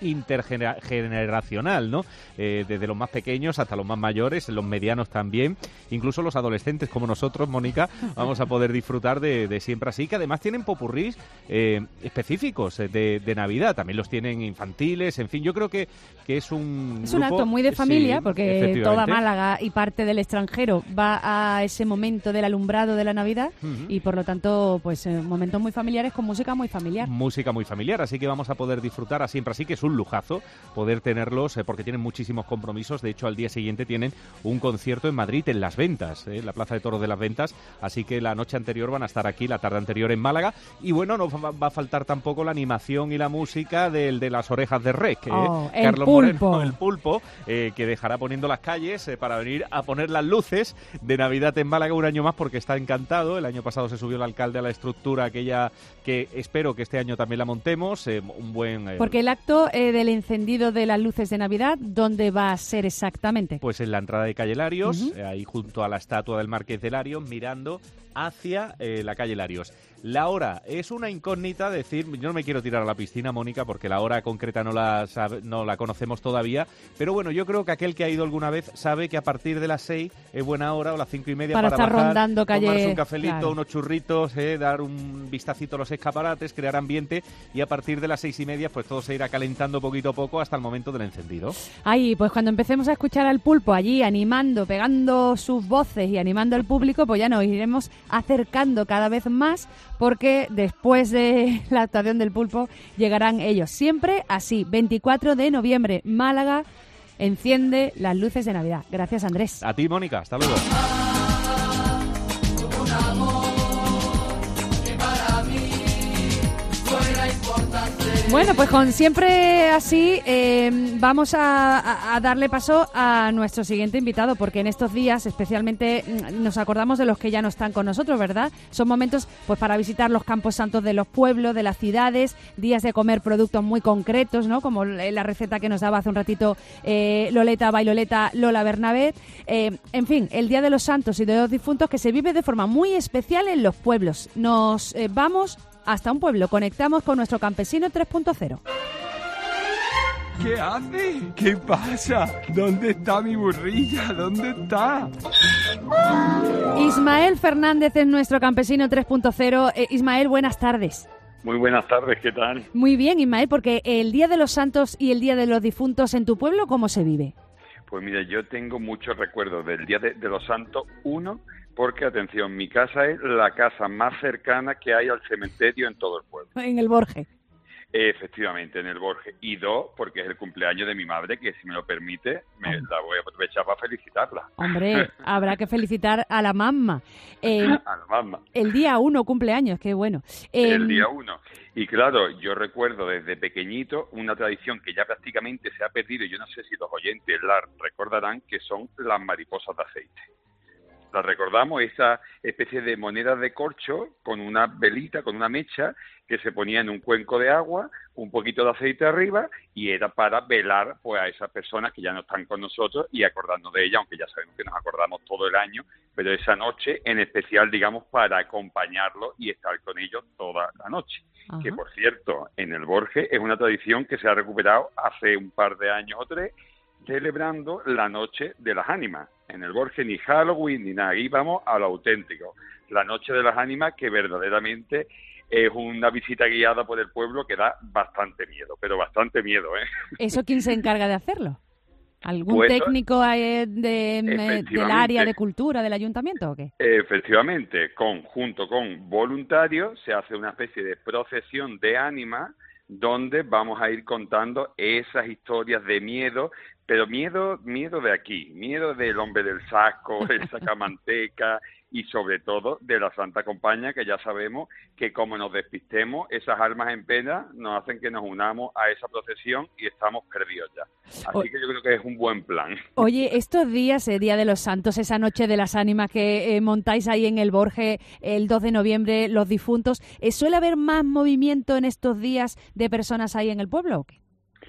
intergeneracional, ¿no? Desde los más pequeños hasta los más mayores, los medianos también. Incluso los adolescentes como nosotros, Mónica, vamos a poder disfrutar de siempre así, que además tienen popurrís específicos de Navidad, también los tienen infantiles, en fin, yo creo que es un grupo, acto muy de familia, sí, porque toda Málaga y parte del extranjero va a ese momento del alumbrado de la Navidad, y por lo tanto, pues momentos muy familiares con música muy familiar. Música muy familiar, así que vamos a poder disfrutar a siempre así, que es un lujazo poder tenerlos, porque tienen muchísimos compromisos. De hecho, al día siguiente tienen un concierto en Madrid, en Las Ventas, la Plaza de Toros de Las Ventas, así que la noche anterior van a estar aquí, la tarde anterior en Málaga, y bueno, no va a faltar tampoco la animación y la música del de las orejas de Rec, Carlos Moreno, el pulpo, que dejará poniendo las calles para venir a poner las luces de Navidad en Málaga un año más, porque está encantado. El año pasado se subió el alcalde a la estructura aquella, que espero que este año también la montemos, un buen... Porque el acto del encendido de las luces de Navidad, ¿dónde va a ser exactamente? Pues en la entrada de Calle Larios, ahí junto a la estatua del Marqués de Larios, mirando hacia la calle Larios. La hora es una incógnita, decir, yo no me quiero tirar a la piscina, Mónica, porque la hora concreta no la conocemos todavía, pero bueno, yo creo que aquel que ha ido alguna vez sabe que a partir de las 6 es buena hora, o las 5:30 para estar bajar, rondando calle, tomarse un cafelito, claro, unos churritos, dar un vistacito a los escaparates, crear ambiente, y a partir de las 6:30 pues todo se irá calentando poquito a poco hasta el momento del encendido. Ay, pues cuando empecemos a escuchar al pulpo allí animando, pegando sus voces y animando al público, pues ya nos iremos acercando cada vez más, porque después de la actuación del pulpo llegarán ellos. Siempre así, 24 de noviembre, Málaga enciende las luces de Navidad. Gracias, Andrés. A ti, Mónica. Hasta luego. Bueno, pues con siempre así vamos a darle paso a nuestro siguiente invitado, porque en estos días especialmente nos acordamos de los que ya no están con nosotros, ¿verdad? Son momentos pues para visitar los campos santos de los pueblos, de las ciudades, días de comer productos muy concretos, ¿no? Como la receta que nos daba hace un ratito Loleta Bailoleta Lola Bernabé. En fin, el Día de los Santos y de los Difuntos, que se vive de forma muy especial en los pueblos. Nos vamos hasta un pueblo, conectamos con nuestro campesino 3.0. ¿Qué hace? ¿Qué pasa? ¿Dónde está mi burrilla? ¿Dónde está? Ismael Fernández es nuestro campesino 3.0. Ismael, buenas tardes. Muy buenas tardes, ¿qué tal? Muy bien, Ismael, porque el Día de los Santos y el Día de los Difuntos en tu pueblo, ¿cómo se vive? Pues mira, yo tengo muchos recuerdos del Día de los Santos. Uno, porque, atención, mi casa es la casa más cercana que hay al cementerio en todo el pueblo. En el Borje. Efectivamente, en el Borje. Y dos, porque es el cumpleaños de mi madre, que si me lo permite, la voy a aprovechar para felicitarla. Hombre, habrá que felicitar a la mamá. A la mamá. El día 1 cumpleaños, qué bueno. El día 1. Y claro, yo recuerdo desde pequeñito una tradición que ya prácticamente se ha perdido, y yo no sé si los oyentes la recordarán, que son las mariposas de aceite. La recordamos, esa especie de moneda de corcho con una velita, con una mecha, que se ponía en un cuenco de agua, un poquito de aceite arriba, y era para velar pues a esas personas que ya no están con nosotros y acordarnos de ellas, aunque ya sabemos que nos acordamos todo el año, pero esa noche en especial, digamos, para acompañarlos y estar con ellos toda la noche. Ajá. Que, por cierto, en el Borje es una tradición que se ha recuperado hace un par de años o 3, celebrando la Noche de las Ánimas. En el Borje ni Halloween ni nada, ahí vamos a lo auténtico. La Noche de las Ánimas, que verdaderamente es una visita guiada por el pueblo que da bastante miedo, pero bastante miedo, ¿eh? ¿Eso quién se encarga de hacerlo? ¿Algún técnico del área de cultura del ayuntamiento o qué? Efectivamente, junto con voluntarios se hace una especie de procesión de ánimas donde vamos a ir contando esas historias de miedo, pero miedo de aquí, miedo del hombre del saco, el sacamanteca y sobre todo de la Santa Compañía, que ya sabemos que como nos despistemos, esas almas en pena nos hacen que nos unamos a esa procesión y estamos perdidos ya. Así que yo creo que es un buen plan. Oye, estos días, el Día de los Santos, esa Noche de las Ánimas que montáis ahí en el Borje el 2 de noviembre, los difuntos, ¿suele haber más movimiento en estos días de personas ahí en el pueblo o qué?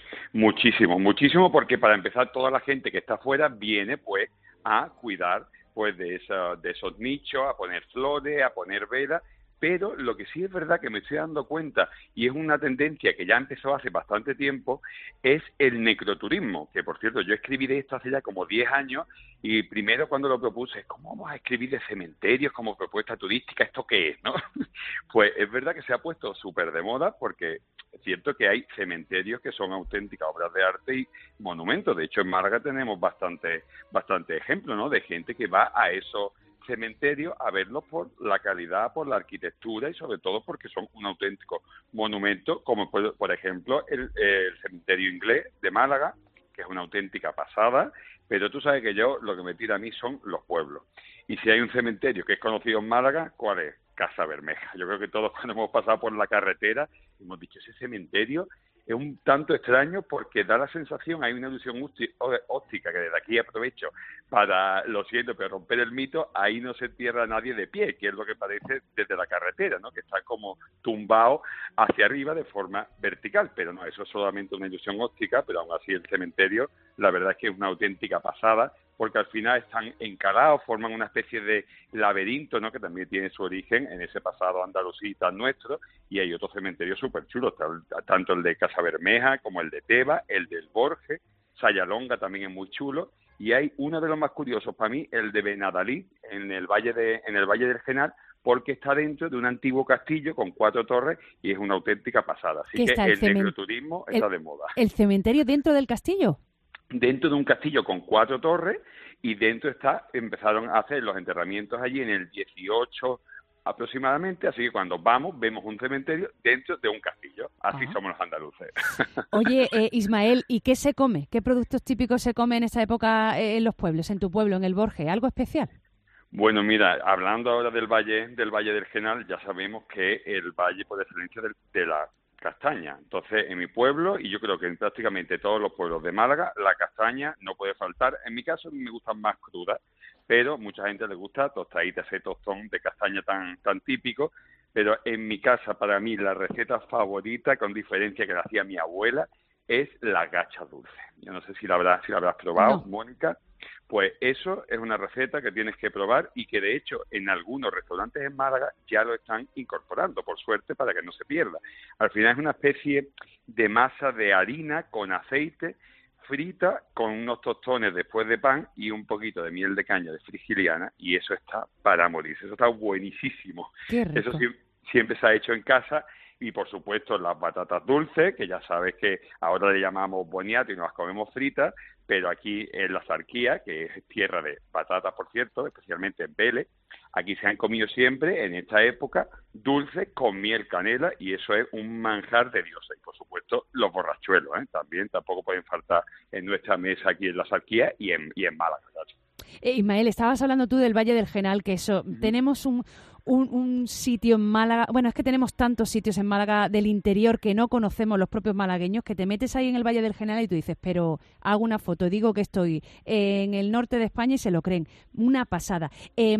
Muchísimo, porque para empezar toda la gente que está afuera viene pues a cuidar pues de esos nichos, a poner flores, a poner velas, pero lo que sí es verdad que me estoy dando cuenta, y es una tendencia que ya empezó hace bastante tiempo, es el necroturismo, que por cierto yo escribí de esto hace ya como 10 años, y primero cuando lo propuse, ¿cómo vamos a escribir de cementerios como propuesta turística? ¿Esto qué es, no? Pues es verdad que se ha puesto súper de moda, porque es cierto que hay cementerios que son auténticas obras de arte y monumentos. De hecho, en Málaga tenemos bastante ejemplos, ¿no?, de gente que va a esos cementerios a verlos por la calidad, por la arquitectura y sobre todo porque son un auténtico monumento, como por ejemplo el cementerio inglés de Málaga, que es una auténtica pasada, pero tú sabes que lo que me tira a mí son los pueblos. Y si hay un cementerio que es conocido en Málaga, ¿cuál es? Casa Bermeja. Yo creo que todos cuando hemos pasado por la carretera hemos dicho, ese cementerio es un tanto extraño porque da la sensación, hay una ilusión óptica que desde aquí aprovecho para, lo siento, pero romper el mito, ahí no se entierra nadie de pie, que es lo que parece desde la carretera, ¿no?, que está como tumbado hacia arriba de forma vertical, pero no, eso es solamente una ilusión óptica, pero aún así el cementerio, la verdad es que es una auténtica pasada, porque al final están encalados, forman una especie de laberinto, ¿no?, que también tiene su origen en ese pasado andalusita nuestro, y hay otros cementerios súper chulos, tanto el de Casa Bermeja como el de Teba, el del Borje, Sayalonga también es muy chulo, y hay uno de los más curiosos para mí, el de Benadalí, en el Valle del Genal, porque está dentro de un antiguo castillo con 4 torres y es una auténtica pasada. Así que el necroturismo está de moda. ¿El cementerio dentro del castillo? Dentro de un castillo con 4 torres y dentro empezaron a hacer los enterramientos allí en el 18 aproximadamente, así que cuando vemos un cementerio dentro de un castillo. Así somos los andaluces. Oye, Ismael, ¿y qué se come? ¿Qué productos típicos se comen en esta época en los pueblos, en tu pueblo, en el Borje? ¿Algo especial? Bueno, mira, hablando ahora del Valle del Genal, ya sabemos que el valle por excelencia de la castaña. Entonces, en mi pueblo, y yo creo que en prácticamente todos los pueblos de Málaga, la castaña no puede faltar. En mi caso, me gustan más crudas, pero mucha gente le gusta tostaditas, ese tostón de castaña tan típico. Pero en mi casa, para mí, la receta favorita, con diferencia que la hacía mi abuela, es la gacha dulce. Yo no sé si la habrás probado, no. Mónica. Pues eso es una receta que tienes que probar y que de hecho en algunos restaurantes en Málaga ya lo están incorporando, por suerte, para que no se pierda. Al final es una especie de masa de harina con aceite frita con unos tostones después de pan y un poquito de miel de caña de frigiliana y eso está para morirse, eso está buenísimo. Qué rico. Eso siempre se ha hecho en casa y por supuesto las batatas dulces, que ya sabes que ahora le llamamos boniato y nos las comemos fritas, pero aquí en la Zarquía, que es tierra de batatas, por cierto, especialmente en Vélez, aquí se han comido siempre, en esta época, dulces con miel canela, y eso es un manjar de diosa. Y por supuesto, los borrachuelos, también tampoco pueden faltar en nuestra mesa aquí en la Zarquía y en Málaga. Ismael, estabas hablando tú del Valle del Genal, que eso, tenemos un sitio en Málaga, bueno, es que tenemos tantos sitios en Málaga del interior que no conocemos los propios malagueños, que te metes ahí en el Valle del Genal y tú dices, pero hago una foto, digo que estoy en el norte de España y se lo creen, una pasada.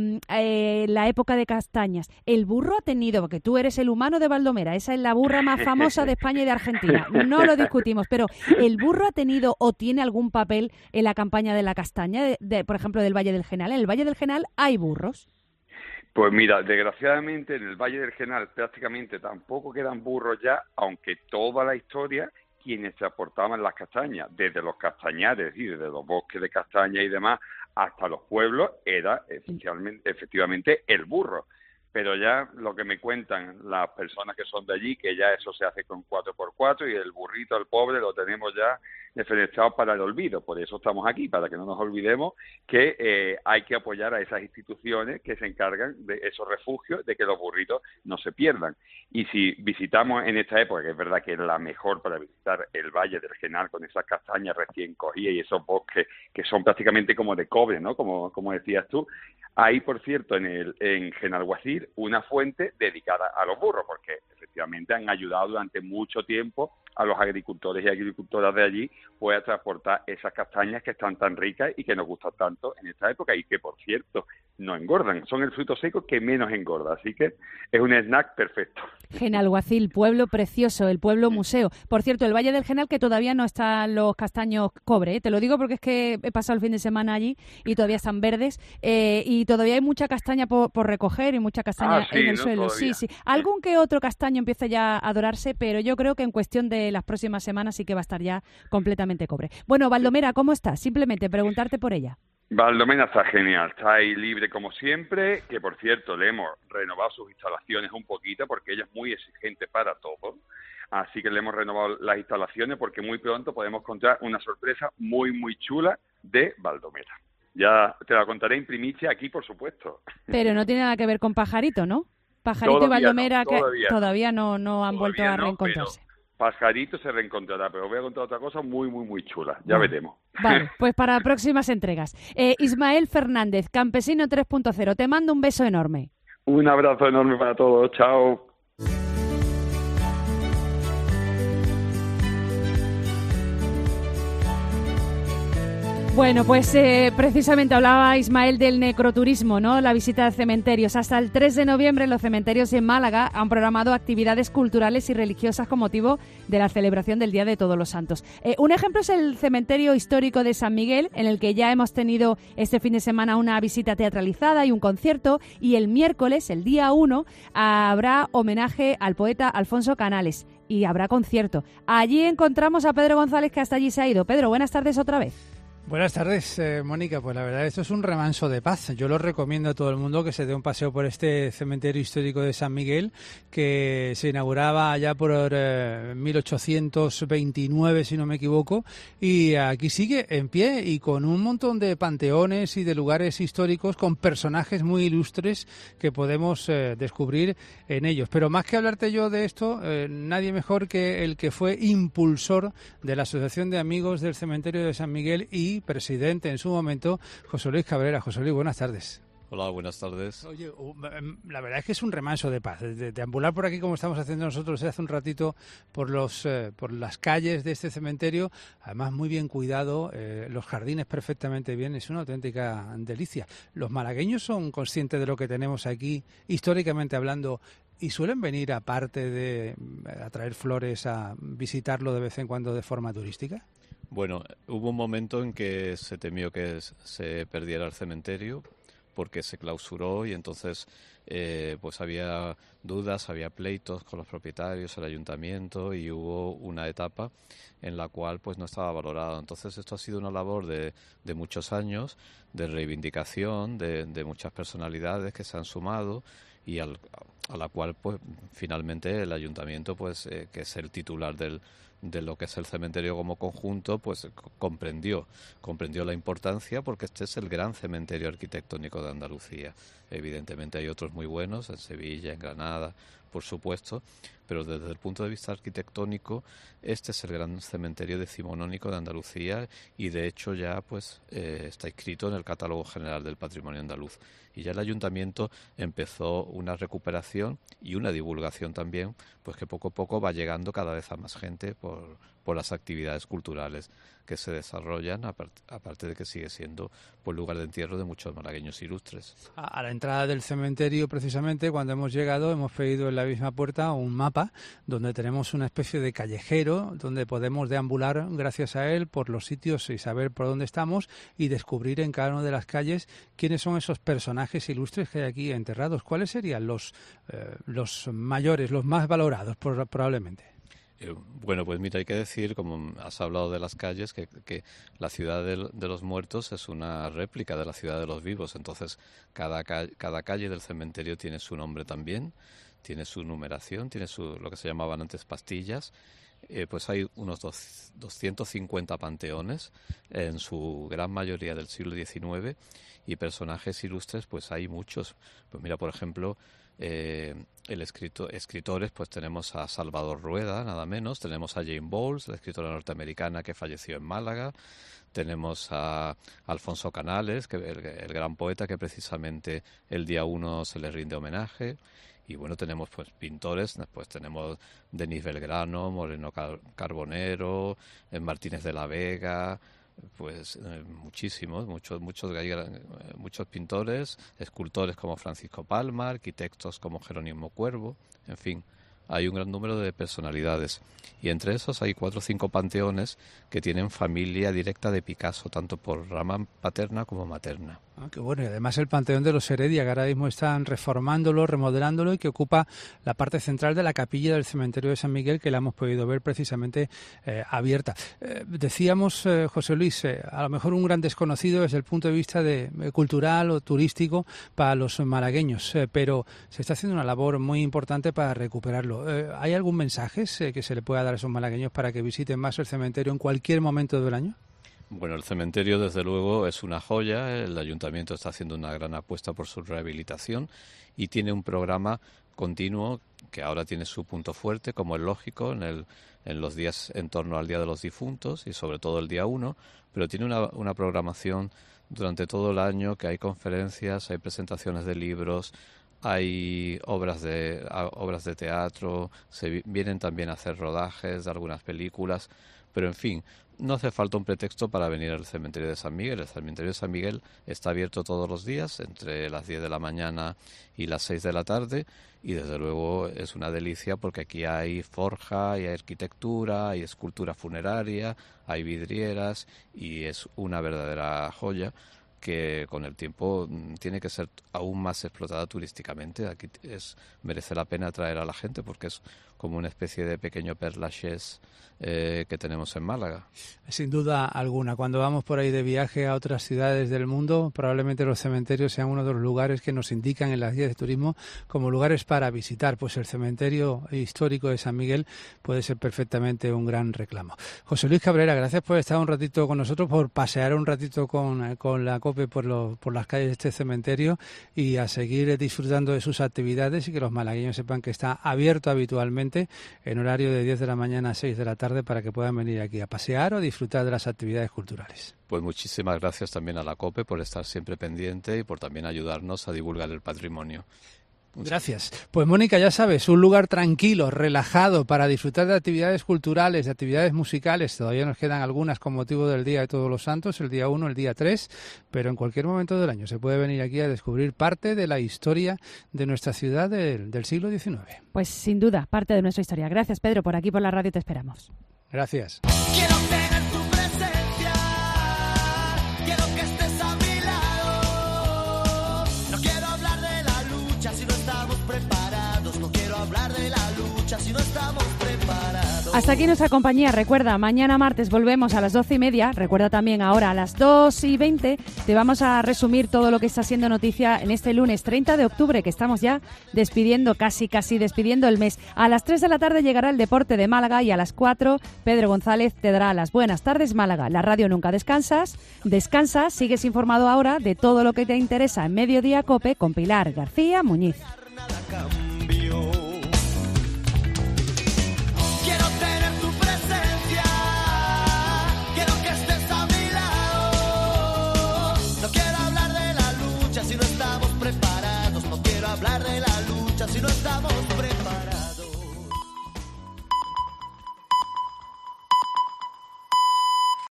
La época de castañas, el burro ha tenido, porque tú eres el humano de Baldomera, esa es la burra más famosa de España y de Argentina, no lo discutimos, pero ¿el burro ha tenido o tiene algún papel en la campaña de la castaña, por ejemplo, del Valle del Genal? En el Valle del Genal hay burros. Pues mira, desgraciadamente en el Valle del Genal prácticamente tampoco quedan burros ya, aunque toda la historia, quienes transportaban las castañas, desde los castañares, es decir, desde los bosques de castaña y demás, hasta los pueblos, era efectivamente el burro. Pero ya lo que me cuentan las personas que son de allí, que ya eso se hace con 4x4 y el burrito, el pobre, lo tenemos ya defenestrado para el olvido. Por eso estamos aquí, para que no nos olvidemos que hay que apoyar a esas instituciones que se encargan de esos refugios, de que los burritos no se pierdan. Y si visitamos en esta época, que es verdad que es la mejor para visitar el Valle del Genal, con esas castañas recién cogidas y esos bosques que son prácticamente como de cobre, ¿no? Como decías tú. Hay, por cierto, en Genalhuacil una fuente dedicada a los burros, porque efectivamente han ayudado durante mucho tiempo a los agricultores y agricultoras de allí pues a transportar esas castañas que están tan ricas y que nos gustan tanto en esta época y que, por cierto, no engordan. Son el fruto seco que menos engorda, así que es un snack perfecto. Genalhuacil, pueblo precioso, el pueblo museo. Por cierto, el Valle del Genal, que todavía no están los castaños cobre, te lo digo porque es que he pasado el fin de semana allí y todavía están verdes y todavía hay mucha castaña por recoger y mucha castaña en el suelo. Todavía. Sí. Algún que otro castaño empieza ya a dorarse, pero yo creo que en cuestión de las próximas semanas sí que va a estar ya completamente cobre. Bueno, Baldomera, ¿cómo estás? Simplemente preguntarte por ella. Baldomera está genial, está ahí libre como siempre, que por cierto le hemos renovado sus instalaciones un poquito porque ella es muy exigente para todo, así que le hemos renovado las instalaciones porque muy pronto podemos contar una sorpresa muy muy chula de Baldomera. Ya te la contaré en primicia aquí, por supuesto. Pero no tiene nada que ver con Pajarito, ¿no? Pajarito todavía y Baldomera todavía no han vuelto a reencontrarse. Pajarito se reencontrará, pero voy a contar otra cosa muy, muy, muy chula. Ya veremos. Vale, pues para próximas entregas. Ismael Fernández, Campesino 3.0, te mando un beso enorme. Un abrazo enorme para todos. Chao. Bueno, pues precisamente hablaba Ismael del necroturismo, ¿no? La visita a cementerios. Hasta el 3 de noviembre los cementerios en Málaga han programado actividades culturales y religiosas con motivo de la celebración del Día de Todos los Santos. Un ejemplo es el cementerio histórico de San Miguel, en el que ya hemos tenido este fin de semana una visita teatralizada y un concierto, y el miércoles, el día 1, habrá homenaje al poeta Alfonso Canales y habrá concierto. Allí encontramos a Pedro González, que hasta allí se ha ido. Pedro, buenas tardes otra vez. Buenas tardes, Mónica. Pues la verdad, esto es un remanso de paz. Yo lo recomiendo a todo el mundo que se dé un paseo por este cementerio histórico de San Miguel, que se inauguraba allá por 1829, si no me equivoco, y aquí sigue en pie y con un montón de panteones y de lugares históricos con personajes muy ilustres que podemos descubrir en ellos. Pero más que hablarte yo de esto, nadie mejor que el que fue impulsor de la Asociación de Amigos del Cementerio de San Miguel y presidente en su momento, José Luis Cabrera. José Luis, buenas tardes. Hola, buenas tardes. Oye, la verdad es que es un remanso de paz. De ambular por aquí como estamos haciendo nosotros hace un ratito por las calles de este cementerio, además muy bien cuidado, los jardines perfectamente bien, es una auténtica delicia. Los malagueños son conscientes de lo que tenemos aquí, históricamente hablando, y suelen venir, aparte de a traer flores, a visitarlo de vez en cuando de forma turística. Bueno, hubo un momento en que se temió que se perdiera el cementerio porque se clausuró y entonces pues había dudas, había pleitos con los propietarios, el ayuntamiento, y hubo una etapa en la cual pues no estaba valorado. Entonces esto ha sido una labor de muchos años, de reivindicación, de muchas personalidades que se han sumado y a la cual pues finalmente el ayuntamiento, pues que es el titular de lo que es el cementerio como conjunto, pues comprendió la importancia, porque este es el gran cementerio arquitectónico de Andalucía. Evidentemente hay otros muy buenos en Sevilla, en Granada, por supuesto, pero desde el punto de vista arquitectónico este es el gran cementerio decimonónico de Andalucía, y de hecho ya pues está inscrito en el Catálogo General del Patrimonio Andaluz, y ya el ayuntamiento empezó una recuperación y una divulgación también, pues que poco a poco va llegando cada vez a más gente por las actividades culturales que se desarrollan, aparte de que sigue siendo pues lugar de entierro de muchos malagueños ilustres. A la entrada del cementerio, precisamente, cuando hemos llegado, hemos pedido en la misma puerta un mapa donde tenemos una especie de callejero donde podemos deambular gracias a él por los sitios y saber por dónde estamos y descubrir en cada una de las calles quiénes son esos personajes ilustres que hay aquí enterrados. ¿Cuáles serían los mayores, los más valorados probablemente? Bueno, pues mira, hay que decir, como has hablado de las calles, que la ciudad de los muertos es una réplica de la ciudad de los vivos. Entonces, cada calle del cementerio tiene su nombre también, tiene su numeración, tiene lo que se llamaban antes pastillas. Pues hay unos 250 panteones, en su gran mayoría del siglo XIX, y personajes ilustres, pues hay muchos. Pues mira, por ejemplo, escritores, pues tenemos a Salvador Rueda, nada menos, tenemos a Jane Bowles, la escritora norteamericana que falleció en Málaga, tenemos a Alfonso Canales, que el gran poeta que precisamente el día 1 se le rinde homenaje. Y bueno, tenemos pues pintores, pues tenemos Denis Belgrano, Moreno Carbonero, Martínez de la Vega, pues muchos pintores, escultores como Francisco Palma, arquitectos como Jerónimo Cuervo, en fin, hay un gran número de personalidades, y entre esos hay 4 o 5 panteones que tienen familia directa de Picasso, tanto por rama paterna como materna. Qué bueno, y además el Panteón de los Heredia, que ahora mismo están reformándolo, remodelándolo, y que ocupa la parte central de la capilla del cementerio de San Miguel, que la hemos podido ver precisamente abierta. Decíamos, José Luis, a lo mejor un gran desconocido desde el punto de vista cultural o turístico para los malagueños, pero se está haciendo una labor muy importante para recuperarlo. ¿Hay algún mensaje que se le pueda dar a esos malagueños para que visiten más el cementerio en cualquier momento del año? Bueno, el cementerio desde luego es una joya, el ayuntamiento está haciendo una gran apuesta por su rehabilitación y tiene un programa continuo que ahora tiene su punto fuerte, como es lógico, en los días en torno al Día de los Difuntos y sobre todo el día 1, pero tiene una programación durante todo el año, que hay conferencias, hay presentaciones de libros, hay obras de teatro, vienen también a hacer rodajes de algunas películas, pero en fin, no hace falta un pretexto para venir al cementerio de San Miguel. El cementerio de San Miguel está abierto todos los días, entre las 10 de la mañana y las 6 de la tarde, y desde luego es una delicia porque aquí hay forja, hay arquitectura, hay escultura funeraria, hay vidrieras, y es una verdadera joya que con el tiempo tiene que ser aún más explotada turísticamente. Aquí merece la pena atraer a la gente porque es como una especie de pequeño Père Lachaise que tenemos en Málaga. Sin duda alguna, cuando vamos por ahí de viaje a otras ciudades del mundo, probablemente los cementerios sean uno de los lugares que nos indican en las guías de turismo como lugares para visitar, pues el cementerio histórico de San Miguel puede ser perfectamente un gran reclamo. José Luis Cabrera, gracias por estar un ratito con nosotros, por pasear un ratito con la COPE por las calles de este cementerio, y a seguir disfrutando de sus actividades, y que los malagueños sepan que está abierto habitualmente en horario de 10 de la mañana a 6 de la tarde para que puedan venir aquí a pasear o disfrutar de las actividades culturales. Pues muchísimas gracias también a la COPE por estar siempre pendiente y por también ayudarnos a divulgar el patrimonio. Gracias. Pues Mónica, ya sabes, un lugar tranquilo, relajado, para disfrutar de actividades culturales, de actividades musicales. Todavía nos quedan algunas con motivo del Día de Todos los Santos, el día 1, el día 3, pero en cualquier momento del año se puede venir aquí a descubrir parte de la historia de nuestra ciudad del siglo XIX. Pues sin duda, parte de nuestra historia. Gracias, Pedro, por aquí por la radio te esperamos. Gracias. Quiero tener tu presencia, quiero que estés a mi lado. No quiero hablar de la lucha si no estamos preparados. No quiero hablar de la lucha si no estamos preparados. Hasta aquí nuestra compañía. Recuerda, mañana martes volvemos a las 12:30. Recuerda también ahora a las 2:20 te vamos a resumir todo lo que está siendo noticia en este lunes 30 de octubre, que estamos ya despidiendo, casi despidiendo el mes. A las 3 de la tarde llegará el deporte de Málaga y a las 4 Pedro González te dará las buenas tardes Málaga. La radio nunca descansas. Descansa, sigues informado ahora de todo lo que te interesa en Mediodía COPE con Pilar García Muñiz.